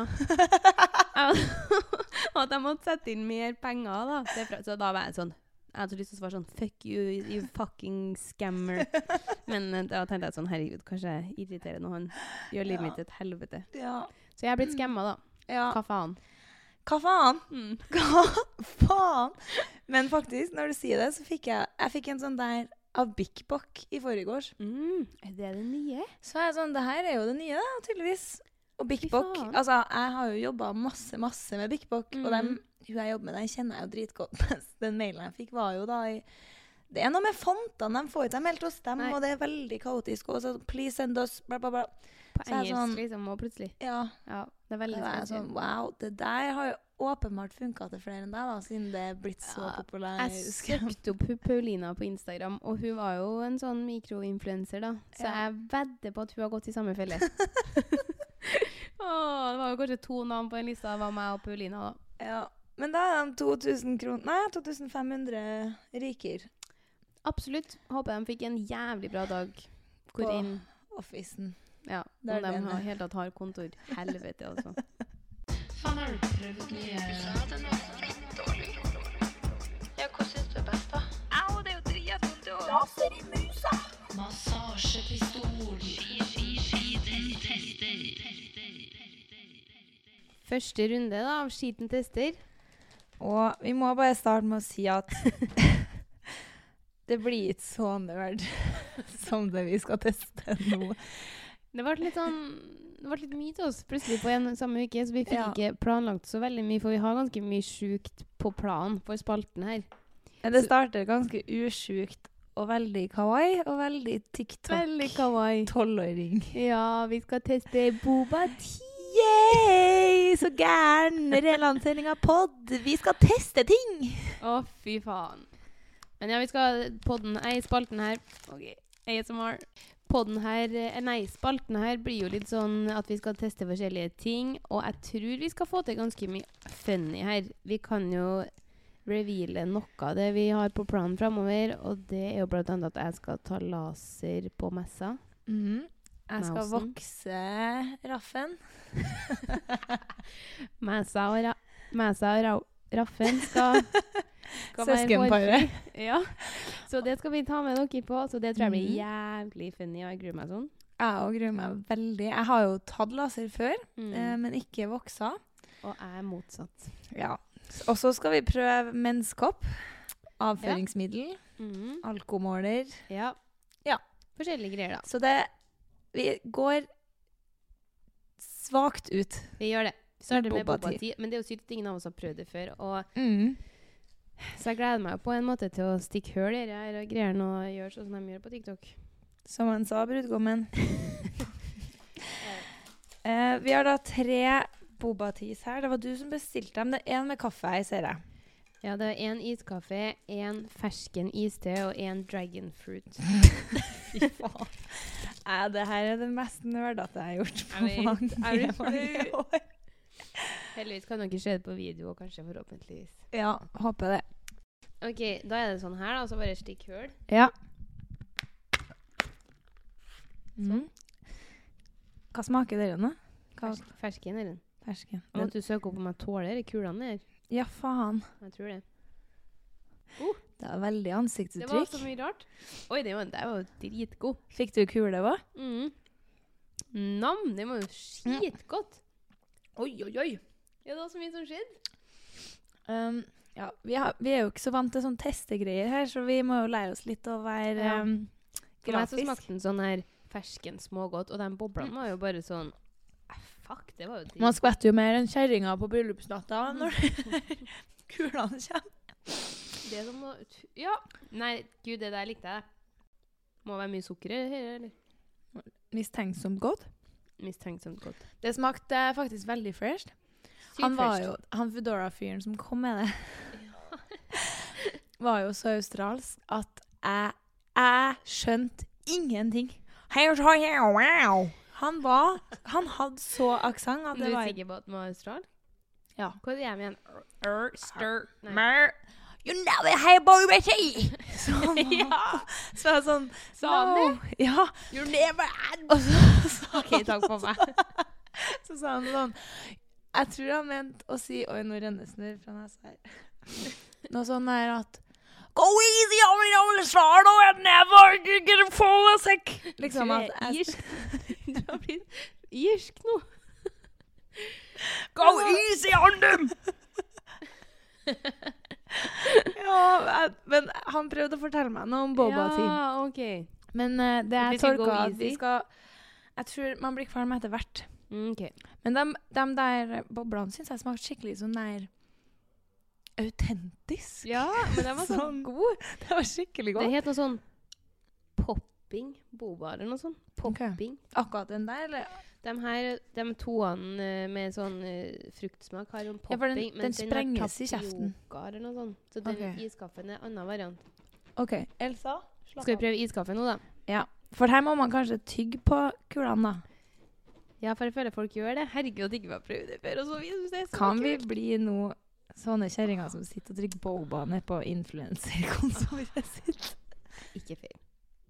Og at jeg måtte sette inn mer penger da, så da var jeg sånn, jeg hadde lyst til å svare sånn, fuck you, you fucking scammer. Men da tenkte jeg sånn, herregud, kanskje jeg irriterer når han gjør livet mitt et helvete. Ja. Så jeg har blitt skammet da. Ja. Hva faen? Hva faen? Hva faen? Men faktisk, når du sier det, så fikk jeg en sånn der av Big Bock i forrige. Er det nye? Så er jeg sånn, det her er jo det nye da, tydeligvis. Og Big Bock, altså, jeg har jo jobbet masse med Big Bock, og hun jeg jobber med, den kjenner jeg jo dritgodt. Den mailen jeg fikk var jo da det er noe med fontene, de får ikke dem helt hos dem, og det er veldig kaotisk, og så please send us, bla bla bla. På engelsk liksom, og plutselig. Ja, det er veldig sånn, wow, det der har jo åpenbart funket til flere enn deg da, siden det er blitt så populær. Jeg søkte opp Paulina på Instagram, og hun var jo en sånn mikroinfluencer da, så jeg vedder på at hun har gått i samme felle. Det var jo kanskje 2 navn på en liste, det var meg og Paulina da. Ja. Men da er de 2500 riker. Absolutt. Håper de fikk en jævlig bra dag. På offisen. Ja, om de helt tatt har kontor. Helvete, altså. Faen, har du prøvd nye? Den var litt dårlig. Ja, hva synes du er best da? Au, det er jo dritvondt å... Laser i musa! Massasjepistol. Første runde da, av skiten tester. Og vi må bare starte med å si at det blir ikke så nerd som det vi skal teste nå. Det ble litt mye til oss plutselig på en samme uke, så vi fikk ikke planlagt så veldig mye, for vi har ganske mye sjukt på planen for spalten her. Det starter ganske usjukt og veldig kawaii, og veldig TikTok. Veldig kawaii. 12-åring. Ja, vi skal teste Boba Tea. Yay! Så gæren relansering av podd. Vi skal teste ting. Å, fy faen. Men ja, vi skal spalten her. Ok, ASMR. Spalten her blir jo litt sånn at vi skal teste forskjellige ting, og jeg tror vi skal få til ganske mye funny her. Vi kan jo reveale noe av det vi har på planen fremover, og det er jo blant annet at jeg skal ta laser på messa. Jeg skal vokse raffen. Messa og Raffen skal Søskenparet. Ja. Så det skal vi ta med dere på, så det tror jeg blir jævlig funny, og jeg gruer meg sånn. Jeg gruer meg veldig. Jeg har jo tatt laser før, men ikke voksa. Og jeg er motsatt. Ja. Og så skal vi prøve menskopp, avføringsmiddel, alkomåler. Ja. Forskjellige greier da. Så vi går svagt ut. Vi gjør det. Vi starter med boba-ti, men det er jo sykt ingen av oss har prøvd det før. Og så jeg gleder meg på en måte til å stikke høl i det her og greiene og gjøre sånn som de gjør på TikTok. Som han sa, brudgommen. Vi har da 3 boba-tis her. Det var du som bestilte dem. Det er en med kaffe her, ser jeg. Ja, det er en iskaffe, en fersken iste og en dragon fruit. Fy faen. Det her er det mest nerdete jeg har gjort på mange år. Heldigvis kan dere se det på video, og kanskje forhåpentligvis. Ja, håper det. Ok, da er det sånn her da, så bare stikk høl. Ja. Sånn. Hva smaker dere nå? Fersken er den. Fersken. Jeg måtte søke opp om jeg tåler kulene der. Ja, faen. Jeg tror det. Det var veldig ansiktsuttrykk. Det var så mye rart. Oi, det var jo dritgod. Fikk du kule hva? Nam, det var jo skitgodt. Oi. Ja, det var så mye som skjedde. Ja, vi er jo ikke så vant til sånn testegreier her, så vi må jo lære oss litt å være grafisk. For meg så smakte den sånn her fersken smågodt, og den boblene var jo bare sånn fuck, det var jo drit. Man skvetter jo mer enn kjerringa på bryllupsnatta når kulene kommer. Det som må... Ja. Nei, gud, det der likte jeg. Må være mye sukker her, eller? Mistenksomt godt. Mistenksomt godt. Det smakte faktisk veldig fresh. Han var jo, han Foodora-fyren som kom med det, var jo så australsk at jeg skjønte ingenting. Han hadde så aksent at det var... Du er sikker på at den var austral? Ja. Hva er det jeg mener? You never have boy tea! Så jeg sånn... Sa han det? Ja. You never had... Ok, takk for meg. Så sa han sånn... Jeg tror han mente å si... Oi, nå renner snør fra nesa her. Noe sånn der at... Go easy on me, no start, and never get a full of sick. Liksom at... Du har blitt irsk nå. Go easy on them! Ja, men han prøvde å fortelle meg noe om boba-tea. Ja, ok. Men det er tolka at vi skal... Jeg tror man blir kvalm etter hvert. Ok. Men de der boblene synes jeg smakte skikkelig sånn der autentisk. Ja, men de var sånn god. Det var skikkelig godt. Det heter noe sånn popping boba eller noe sånt. Popping. Okay. Akkurat den der, eller? De toene med sånn fruktsmak har jo en popping. Ja, den sprenges i kjeften. Eller noe sånt. Så den iskaffen er en annen variant. Ok, Elsa? Skal vi prøve iskaffe nå da? Ja, for her må man kanskje tygge på kulene da. Ja, for jeg føler folk gjør det. Herregud, at ikke vi har prøvd det før. Og så videre, så kan vi bli noe sånne kjerringer som sitter og trykker boba ned på influencer-kontoret sitt? Ikke feil.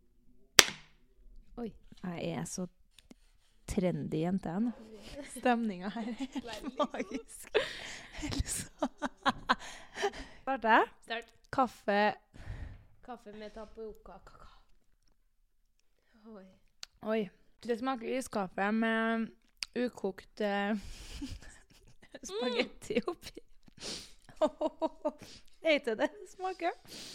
Oi. Jeg er så trendy jente nå. Stemningen her er helt magisk. Elsa. Starter jeg? Start. Kaffe med tapioca kakao. Oi. Det smaker iskaffe med ukokt spagetti oppi. Vet du det smaker?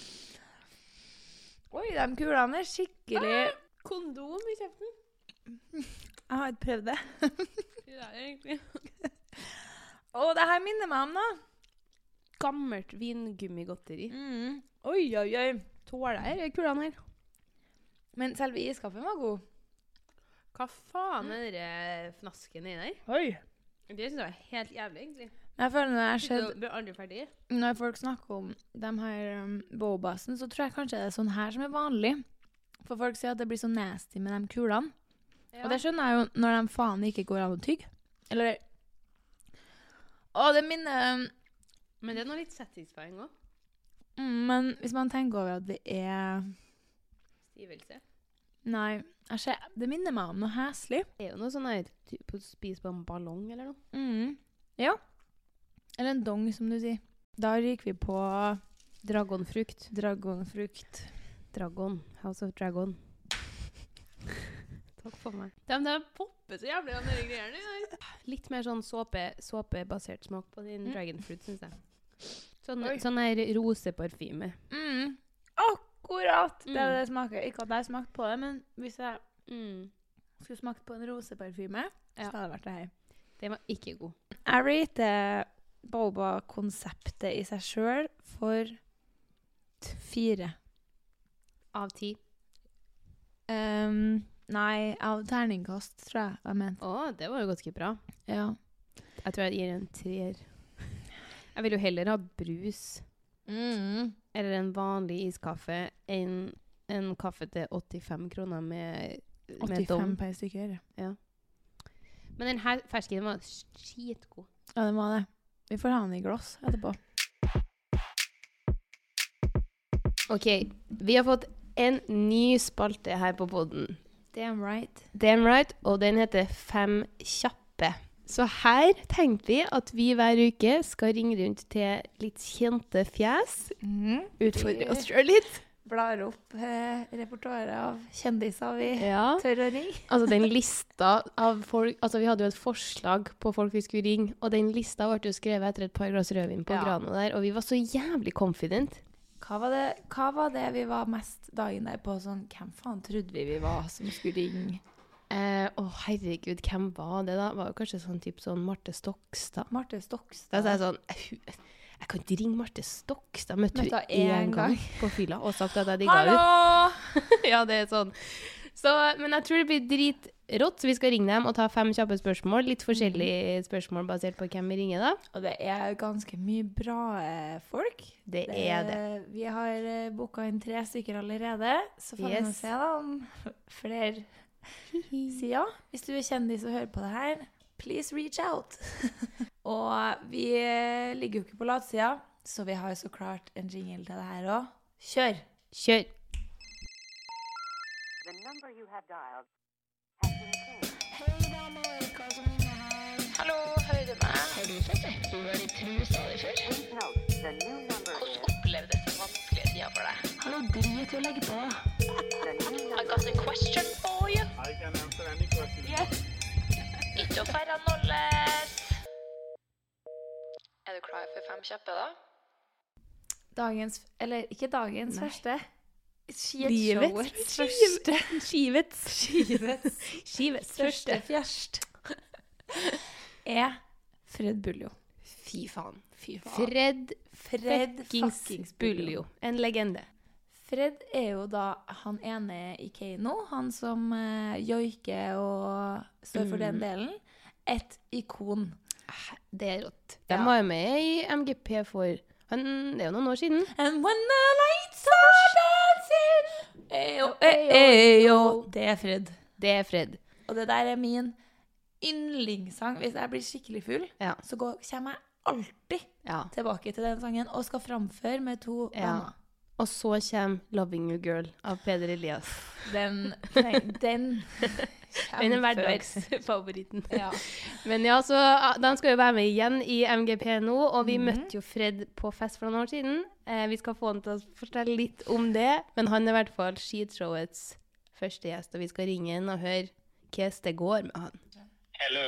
Oi, de kulene er skikkelig... Kondom i kjeften. Jeg har ikke prøvd det. Det er egentlig. Det her minner meg om da. Gammelt vingummigodteri. Oi. Tåler kulene her. Men selve iskaffen var god. Hva faen er det fnasken i der? Oi. Det synes jeg var helt jævlig, egentlig. Jeg føler når Det blir aldri ferdig. Når folk snakker om de her bobasen, så tror jeg kanskje det er sånn her som er vanlig. For folk sier at det blir så nasty med de kulene. Ja. Og det skjønner jeg jo når de faen ikke går an å tygge. Eller... det minner... Men det er noe litt satisfying også. Men hvis man tenker over at det Stivelse. Nei, det minner meg om noe heslig. Det jo noe sånn her, typ å spise på en ballong eller noe. Ja. Eller en dong, som du sier. Da ryker vi på Dragonfrukt. Dragon. House of Dragon. Takk for meg. Det popper så jævlig av denne greiene. Litt mer sånn såpebasert smak på din dragonfruit, synes jeg. Sånn her roseparfyme. Akkurat! Det er det smaker. Ikke at jeg smakte på det, men hvis jeg skulle smakt på en roseparfyme, så hadde det vært det her. Det var ikke god. Jeg rater boba-konseptet i seg selv for 4. Av 10. Nei, av terningkast, tror jeg mente. Det var jo ganske bra. Ja. Jeg tror jeg gir en 3. Jeg vil jo heller ha brus eller en vanlig iskaffe enn en kaffe til 85 kroner med 85 per stykker. Ja. Men den her fersken var skitgod. Ja, den var det. Vi får ha den i glass etterpå. Ok, vi har fått en ny spalte her på podden. Damn right. Og den heter 5 kjappe. Så her tenkte vi at vi hver uke skal ringe rundt til litt kjente fjes. Utfordre oss selv litt. Blar opp repertoaret av kjendiser vi tør å ringe. Altså den lista av folk, altså vi hadde jo et forslag på folk vi skulle ringe, og den lista ble jo skrevet etter et par glass rødvin på Grano der, og vi var så jævlig confident. Hva var det vi var mest dagen der på? Sånn, hvem faen trodde vi var som skulle ringe? Herregud, hvem var det da? Det var jo kanskje sånn typ sånn Marte Stokstad. Da sa jeg sånn, jeg kan ikke ringe Marte Stokstad. Møtte hun en gang på fylla og sagt at jeg digget ut. Hallo! Ja, det er sånn. Så, men jeg tror det blir dritrått, så vi skal ringe dem og ta 5 kjappe spørsmål. Litt forskjellige spørsmål basert på hvem vi ringer da. Og det er ganske mye bra folk. Det er det. Vi har boket inn 3 stykker allerede, så får vi se da om flere sider. Hvis du er kjendis og hører på det her, please reach out. Og vi ligger jo ikke på latsida, så vi har så klart en jingle til det her også. Kjør! Kjør! The number you have dialed has been changed. Hei damer, hva som er her? Hallo, hører du meg? Har du sett det? Du var litt trusa di før. Hvordan opplevdes det vanskelige tida for deg? Hallo, drit å legge på. I got a question for you. I can answer any question. Yes. Ikke å færre nolles. Er du klar for 5 kjappe da? Ikke dagens første. Skivets første fjerst er Fred Buljo. Fy faen. Fred fuckings Buljo. En legende. Fred er jo da han ene i Keiino, han som joiker og står for den delen. Et ikon. Det er rått. De var jo med i MGP for det er jo noen år siden. And when the lights are dancing, eyo. Det er Fred. Og det der er min yndlingssang. Hvis jeg blir skikkelig full, så kommer jeg alltid tilbake til den sangen og skal framføre med 2 venner. Og så kommer Loving You Girl av Peder Elias. Den er hverdagsfavoritten. Men ja, så de skal jo være med igjen i MGP nå, og vi møtte jo Fred på fest for noen år siden. Vi skal få han til å fortelle litt om det, men han er i hvert fall skitshowets første gjest, og vi skal ringe han og høre hvordan det går med han. Hello!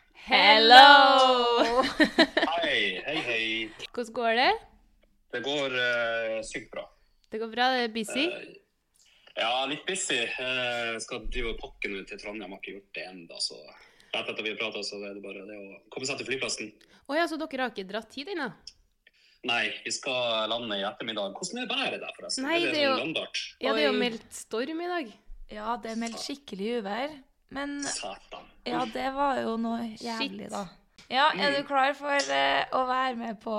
Hei. Hvordan går det? Det går sykt bra. Det går bra, det er busy? Ja, litt busy. Jeg skal drive og pakke nå til Trondheim. Jeg har ikke gjort det enda, så rett etter vi pratet, så er det bare det å komme seg til flyplassen. Åja, så dere har ikke dratt tid inn da? Nei, vi skal lande i ettermiddag. Hvordan er det bare der forresten? Nei, det er jo landart? Ja, det er jo meldt storm i dag. Ja, det er meldt skikkelig uvær. Men Satan. Ja, det var jo noe jævlig da. Ja, er du klar for å være med på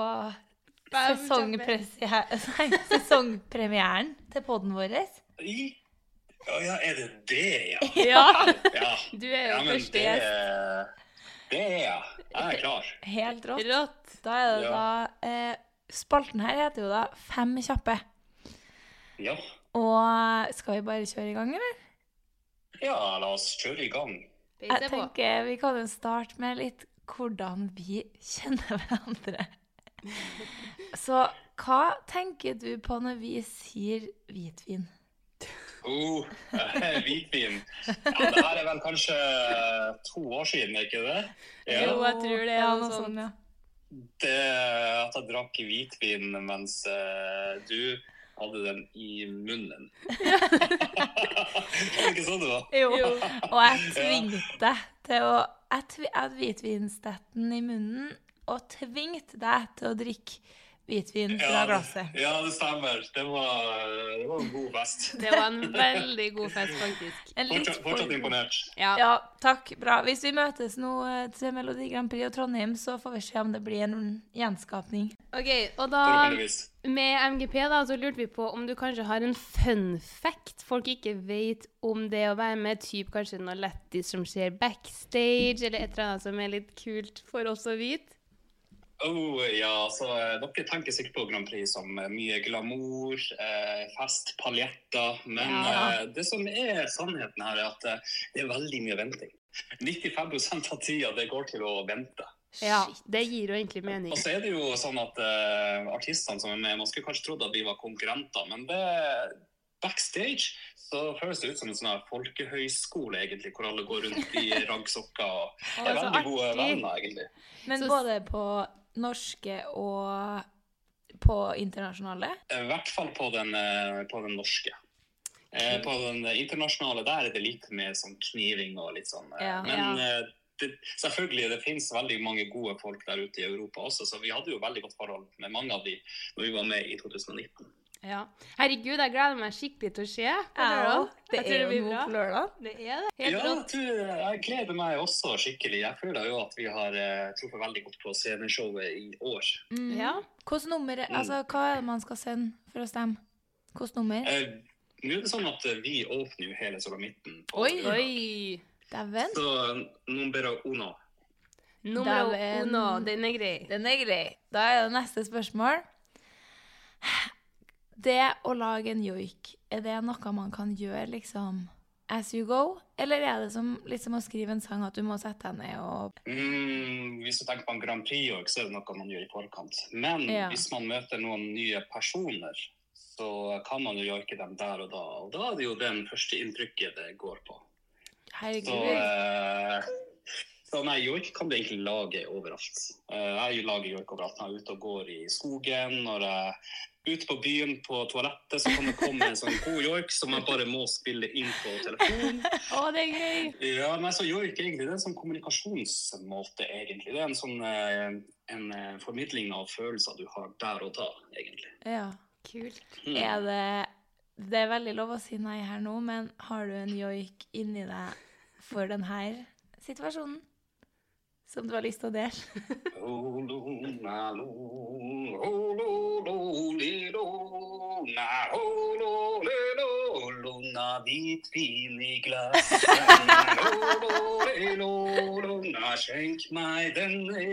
sesongpremieren til podden vår? Ja, er det det, ja? Du er jo første gjest. Det er jeg. Jeg er klar. Helt rått. Da er det da spalten her heter jo da 5 kjappe. Ja. Og skal vi bare kjøre i gang, eller? Ja, la oss kjøre i gang. Jeg tenker vi kan jo starte med litt hvordan vi kjenner hverandre. Så hva tenker du på når vi sier hvitvin? Hvitvin. Ja, det her vel kanskje 2 år siden, ikke det? Ja. Jo, jeg tror det noe sånt. Ja. Det at jeg drakk hvitvin mens du hadde den i munnen. Var det ikke sånn det var? Jo. Og jeg tvingte deg til å... Jeg hadde hvitvinstetten i munnen, og tvingte deg til å drikke hvitvin fra glasset. Ja, det stemmer. Det var en god fest. Det var en veldig god fest, faktisk. Fortsatt imponert. Ja, takk. Bra. Hvis vi møtes nå til Melodi Grand Prix og Trondheim, så får vi se om det blir en gjenskapning. Ok, og da med MGP da, så lurte vi på om du kanskje har en fun fact folk ikke vet om det å være med, typ kanskje noe lettis som skjer backstage, eller et eller annet som er litt kult for oss å vite. Ja, så dere tenker sikkert på Grand Prix som mye glamour, fest, paljetter, men det som er sannheten her er at det er veldig mye venting. 95% av tida det går til å vente. Ja, det gir jo egentlig mening. Og så er det jo sånn at artistene som er med, man skulle kanskje trodd at vi var konkurrenter, men det backstage så føles det ut som en sånn folkehøyskole egentlig, hvor alle går rundt i raggsokker og er veldig gode venner egentlig. Men både på norske og på internasjonale? I hvert fall på den norske. På den internasjonale der er det litt mer sånn kniving og litt sånn. Men selvfølgelig, det finnes veldig mange gode folk der ute i Europa også, så vi hadde jo veldig godt forhold med mange av de når vi var med i 2019. Ja. Herregud, jeg gleder meg skikkelig til å se. Det er jo noe på lørdag. Det er det. Helt rått. Jeg gleder meg også skikkelig. Jeg føler jo at vi har truffet veldig godt på sceneshowet i år. Ja. Hvilket nummer, altså hva er det man skal sende for å stemme? Hvilket nummer? Nå er det sånn at vi åpner jo hele Solamitten. Oi! Dæven. Så numero uno. Numero uno, den er grei. Den er grei. Da er det neste spørsmål. Det å lage en joik, er det noe man kan gjøre liksom as you go? Eller er det litt som å skrive en sang at du må sette deg ned og... Hvis du tenker på en Grand Prix-joik, så er det noe man gjør i forkant. Men hvis man møter noen nye personer, så kan man jo joike dem der og da. Og da er det jo den første inntrykket det går på. Herregud. Så nei, joik kan du egentlig lage overalt. Jeg lager joik overalt. Jeg er ute og går i skogen, når jeg ute på byen på toalettet, så kan det komme en sånn god joik som man bare må spille inn på telefonen. Det er gøy! Ja, men så joik egentlig, det er en sånn kommunikasjonsmåte egentlig. Det er en sånn en formidling av følelser du har der og da, egentlig. Ja, kult. Det er veldig lov å si nei her nå, men har du en joik inni deg for denne situasjonen? Som du har lyst til å dele? Hvitvin i glass. Skjenk meg denne.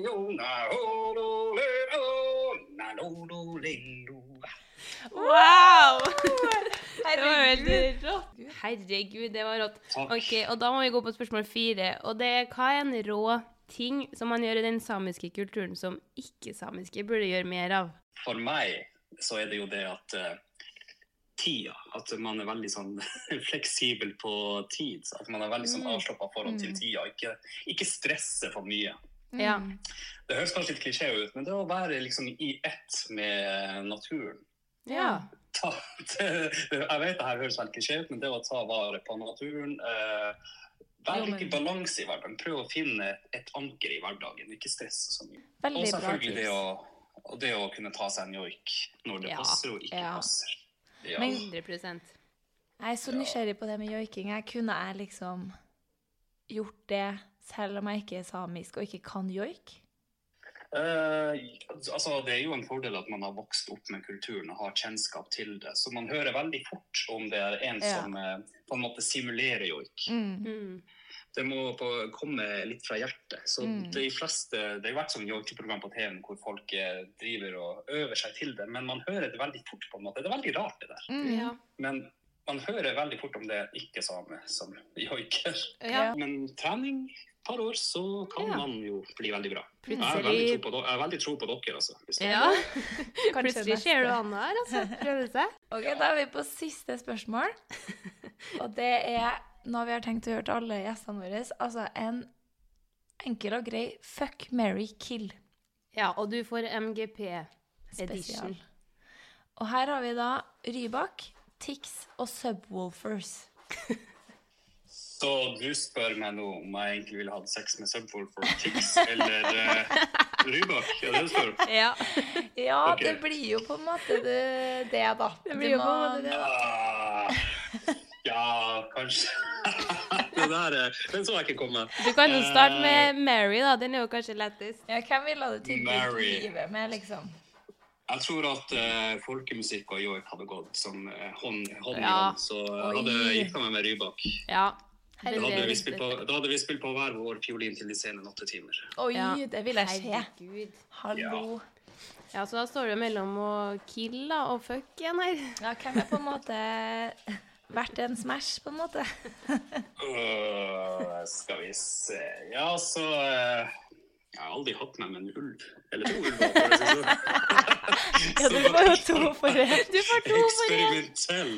Wow! Herregud, det var rått. Ok, og da må vi gå på spørsmål 4. Og det er, hva er en rå ting som man gjør i den samiske kulturen som ikke-samiske burde gjøre mer av? For meg så er det jo det at tida, at man er veldig sånn fleksibel på tid, at man er veldig sånn avslappet forhold til tida, ikke stresse for mye. Ja. Det høres kanskje litt klisjé ut, men det å være liksom i ett med naturen. Ja. Jeg vet det her høres veldig klisjé ut, men det å ta vare på naturen, være litt i balanse i hverdagen, prøve å finne et anker i hverdagen, ikke stresse så mye. Og selvfølgelig det å kunne ta seg en joik når det passer og ikke passer. Ja. 100%. Jeg er så nysgjerrig på det med joiking. Kunne jeg liksom gjort det selv om jeg ikke er samisk og ikke kan joik? Altså, det er jo en fordel at man har vokst opp med kulturen og har kjennskap til det. Så man hører veldig fort om det er en som på en måte simulerer joik. Det må komme litt fra hjertet. Så de fleste, det har vært sånn joikeprogram på TV hvor folk driver og øver seg til det, men man hører det veldig fort på en måte. Det er veldig rart det der. Ja. Men man hører veldig fort om det ikke-same som joiker. Ja. Men trening, et par år, så kan man jo bli veldig bra. Jeg har veldig tro på dere, altså. Ja. Plutselig ser du Anna her, altså. Prøver seg. Ok, da er vi på siste spørsmål. Og det er noe vi har tenkt å gjøre til alle gjestene våre. Altså en enkel og grei fuck, marry, kill. Ja, og du får MGP Edition. Og her har vi da Rybak, Tix og Subwoolfers. Så du spør meg nå om jeg egentlig ville hatt sex med Subwoolfer, Tix eller Rybak? Ja, det spør du. Ja, okay. Det blir jo på en måte det da. Det blir jo på en måte det. Ja, kanskje. Den så jeg ikke komme. Du kan jo starte med Mary da, den er jo kanskje lettest. Ja, hvem vil ha det tilbudt livet med, liksom? Jeg tror at folkemusikk og joik hadde gått som hånd i hånd, så hadde jeg giftet meg med Rybak. Ja. Da hadde vi spilt på hver vår fiolin til de sene 8 timer. Oi, det vil jeg se. Herregud. Hallo. Ja, så da står det mellom å kill og fuck igjen her. Ja, hvem er på en måte vært en smash, på en måte? Skal vi se. Ja, så jeg har aldri hatt meg med en ulv. Eller 2 ulver, for å si sånn. Ja, du får jo 2 for det. Du får 2 for det. Eksperimentell.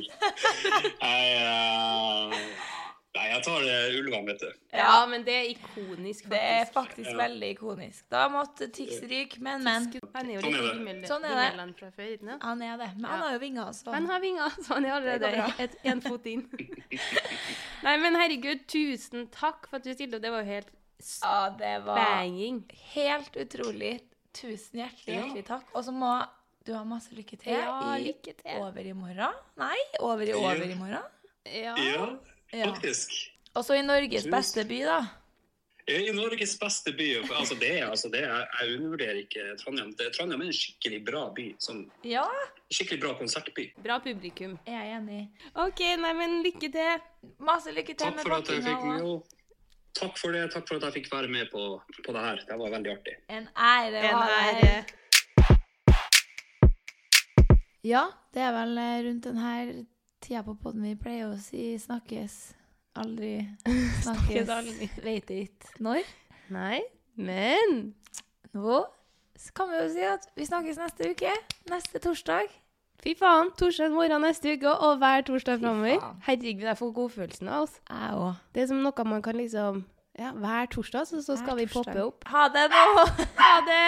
Nei, jeg tar ulvene, vet du. Ja, men det er ikonisk, faktisk. Det er faktisk veldig ikonisk. Da måtte Tix ryke, men. Han er jo litt himmelen fra før, ikke sant? Han er det, men han har jo vinger, så. Han har vinger, så han er allerede en fot inn. Nei, men herregud, tusen takk for at du stilte, det var jo helt det var banging. Helt utrolig. Tusen hjertelig takk. Og så må du ha masse lykke til over i morgen. Nei, over i morgen. Ja. Faktisk. Og så i Norges beste by, da? I Norges beste by. Altså jeg undervurderer ikke Trondheim. Trondheim er en skikkelig bra by. Skikkelig bra konsertby. Bra publikum. Jeg er enig. Ok, nei, men lykke til. Masse lykke til med bakkinga. Takk for det. Takk for at jeg fikk være med på det her. Det var veldig artig. En ære. Ja, det er vel rundt denne tida på podden vi pleier å si snakkes aldri. Snakkes aldri. Vet ikke når. Nei, men nå kan vi jo si at vi snakkes neste uke. Neste torsdag. Fy faen, torsdag morgen neste uke og hver torsdag fremover. Herregud, jeg får godfølelsen av oss. Jeg også. Det er som noe man kan liksom, hver torsdag, så skal vi poppe opp. Ha det nå! Ha det!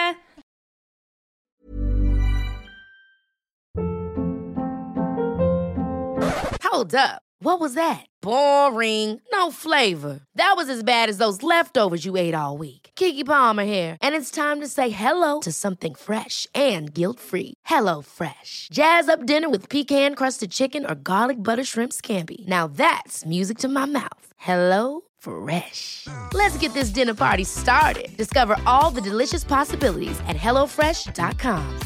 Hold up. What was that? Boring. No flavor. That was as bad as those leftovers you ate all week. Keke Palmer here, and it's time to say hello to something fresh and guilt-free. Hello Fresh. Jazz up dinner with pecan-crusted chicken or garlic butter shrimp scampi. Now that's music to my mouth. Hello Fresh. Let's get this dinner party started. Discover all the delicious possibilities at hellofresh.com.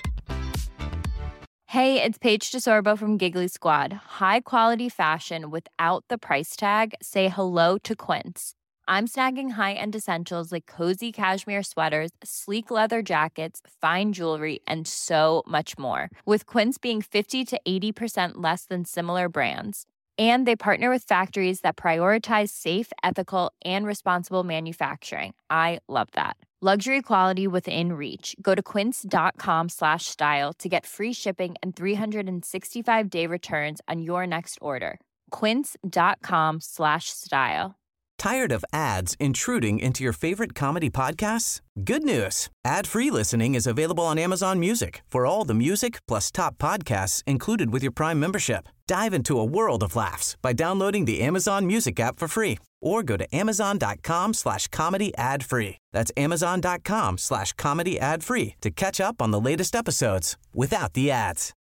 Hey, it's Paige DeSorbo from Giggly Squad. High quality fashion without the price tag. Say hello to Quince. I'm snagging high-end essentials like cozy cashmere sweaters, sleek leather jackets, fine jewelry, and so much more. With Quince being 50 to 80% less than similar brands. And they partner with factories that prioritize safe, ethical, and responsible manufacturing. I love that. Luxury quality within reach. Go to quince.com/style to get free shipping and 365-day returns on your next order. Quince.com/style. Tired of ads intruding into your favorite comedy podcasts? Good news. Ad-free listening is available on Amazon Music for all the music plus top podcasts included with your Prime membership. Dive into a world of laughs by downloading the Amazon Music app for free or go to amazon.com/comedy ad-free. That's amazon.com/comedy ad-free to catch up on the latest episodes without the ads.